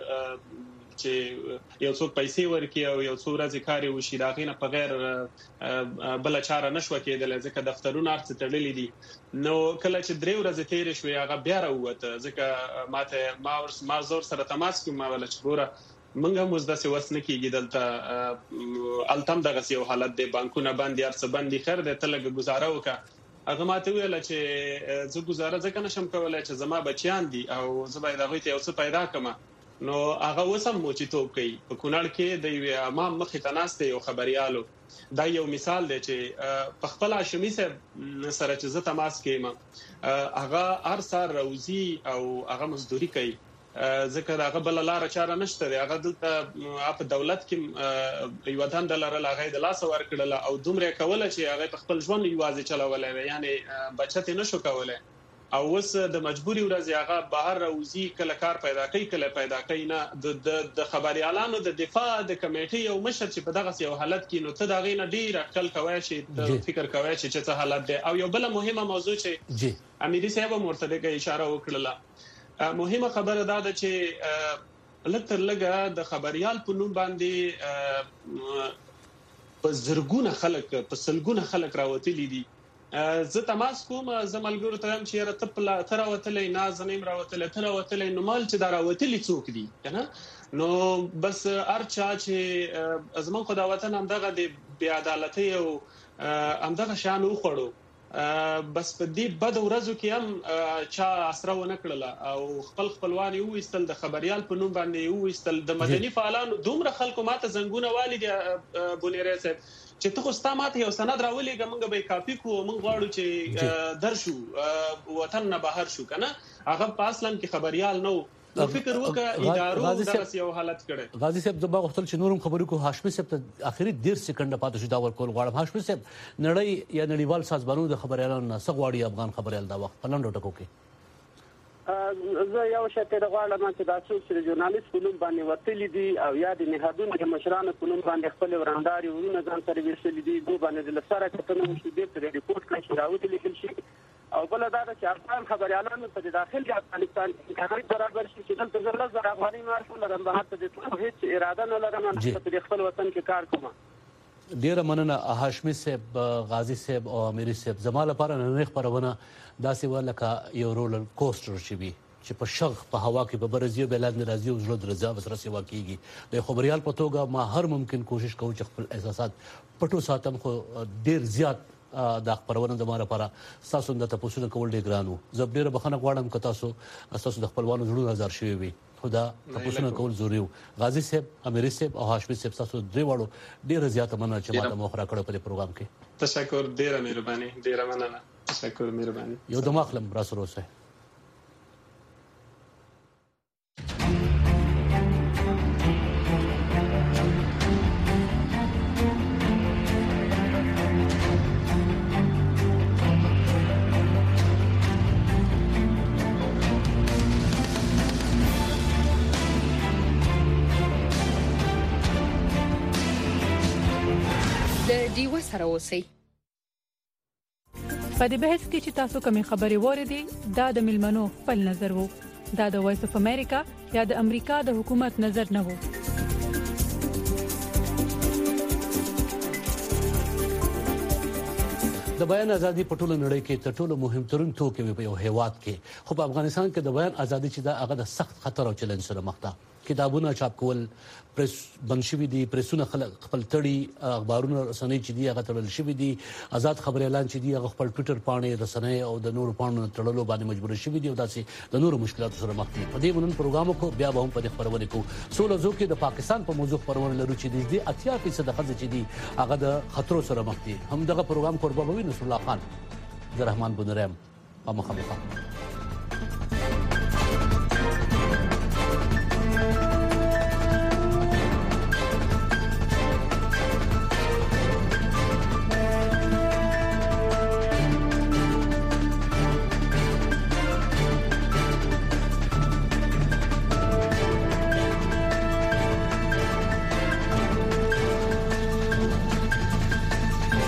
چې یو څو پیسې ورکي او یو څو ورځې کار وشي دا غینه په غیر بل چاره نشو کېدل ځکه دفترونه ارڅ تړلې دي. نو کله چې 3 ورځې تیر شوې هغه بیا راوته ځکه ما زور سره تماس کوم ما ول چې ګوره منګه مزدسه وسنه کېږي دلته التم دغه یو حالت دی بانکونه باندې ارڅ باندې خیر د تلګ گزاره وکړه هغه ماته ویل چې زه گزاره ځکه نشم کولای چې زما بچیان دي او زه باید هغه ته یو څه پیدا کړم. نو هغه وسم موچیتوب کوي په کونړ کې د یو امام مخې ته ناشته یو خبريالو دا یو مثال دی چې په خپل هاشمي سره چې زه تماس کوم هغه هر سال روزي او هغه مزدوري کوي ځکه هغه بل لار چاره نشته دی. هغه دلته په دولت کې یو وطن د لاره لاغې د لاس ور کړل او دومره کوله چې هغه په خپل ژوند یوازې چلولای یعنی بچت نشو کولای او وس د مجبوري ورځ هغه بهر روزي کله کار پیدا کوي نه د خبريالانو د دفاع د کمیټې یو مشر چې په دغه یو حالت کې نو ته دا غینه ډیر عقل کوي چې فکر کوي چې څه حالت دی. او یو بل مهمه موضوع چې اميري صاحب مرتضی اشاره وکړه مهمه خبره دا ده چې لکتر لګه د خبريال په نوم باندې په زرګونه خلک په سلګونه خلک راوتلي دي. زه تماس کوم زملګرو ته چې را تر راوتلې نازنیم راوتلې تر راوتلې نو مال چې دا راوتلې څوک دي کنه نو بس ارچا چې زمون خدای وطن هم دغه د بی عدالتي او هم دغه شان وخړو بس په دې بد ورځو کې هم چا اسره ونه کړله او خپلوان یو وستل د خبريال په نوم باندې یو وستل د مدني فعالانو دومره خلکو ماته زنګونه والي بونیری صاحب چې ته خو ستا ماته یو سند راولېږه موږ به کاپی کو موږ غواړو چې درشو وطن نه بهر شو کنه هغه په اصلا کې خبريال نو فکر وکړه ادارو دغه یو حالت کړي. غازی صاحب زما غوښتل چې نورم خبرو کو هاشمي صاحب ته اخري 10 سکند پاتې شو دا ورکول غواړم. هاشمي صاحب نړۍ یا نړیوال سازمانونو د خبريالانو نه سغواړي افغان خبريال دا وخت په لنډو ټکو کې زه یو شته غواړم چې دا څو ژورنالیست په نوم باندې وتلي دي او یا د نهادونو د مشرانو په نوم باندې خپل ورنداري ورونه ځان سره ویشلي دي دوی باندې د سره کتنه مشي دي په ریپورت کې چې راوځي لیکل شي او بل دا چې افغان خبريالانو په داخل د افغانستان کې برابر شي چې دلته زړه زړه افغاني مارشل لرم به هڅه د هیڅ اراده نه لرم چې په خپل وطن کې کار کوم. ډیره مننه هاشمي صاحب غازی صاحب او اميري صاحب زما لپاره نن خبرونه داسې ولکه یو رولر کوستر شي چې په شغ په هوا کې به برزي بلاد ناراضي او زړه درځه وسره سیوا کیږي. د خبريال په توګه ما هر ممکن کوشش کوم چې خپل احساسات پټو ساتم خو ډیر زیات د خبرونه د ماره لپاره تاسو د تاسو کول ډیر ګرانو. زه ډیر بخنه غواړم که تاسو د خپلوانو زړه نظر شوي وي خدا تاسو کول ضروري. غازی صاحب اميري صاحب او هاشمي صاحب تاسو درې وړو ډیر زیات مننه چې ماته مخ را کړو په پروګرام کې. تشکر ډیر مهرباني ډیر مننه تشکر مهرباني. یو د مخلم را سره اوسه دیو سره اوسئ. په دې بحث کې چې تاسو کومې خبرې وریدي دا د ملمنو خپل نظر وو دا د وایس اف امریکا یا د امریکا د حکومت نظر نه وو. د بیان ازادي په ټوله نړۍ کې تر ټولو مهمترین توکی په یو هیواد کې خو په افغانستان کې د بیان ازادي چې دا هغه د سخت خطر او چیلنج سره مخ ده. کتابونه چاپ کول پریس بند شوي دي، پریسونه خپل تړي، اخبارونه رسنۍ چې دي هغه تړل شوي دي، آزاد خبري اعلان چې دي هغه خپل ټوئیټر پاڼې رسنۍ او د نورو پاڼو تړلو باندې مجبور شوي دي او داسې د نورو مشکلاتو سره مخ دي. په دې ونن پروګرام کو بیا به هم په دې خبرونه کو سولو زو کې د پاکستان په موضوع خبرونه لرو چې د 80% خځې چې دي هغه د خطرو سره مخ دي. هم دغه پروګرام قربانوي نصر الله خان، زه رحمان بنورم او مخامخ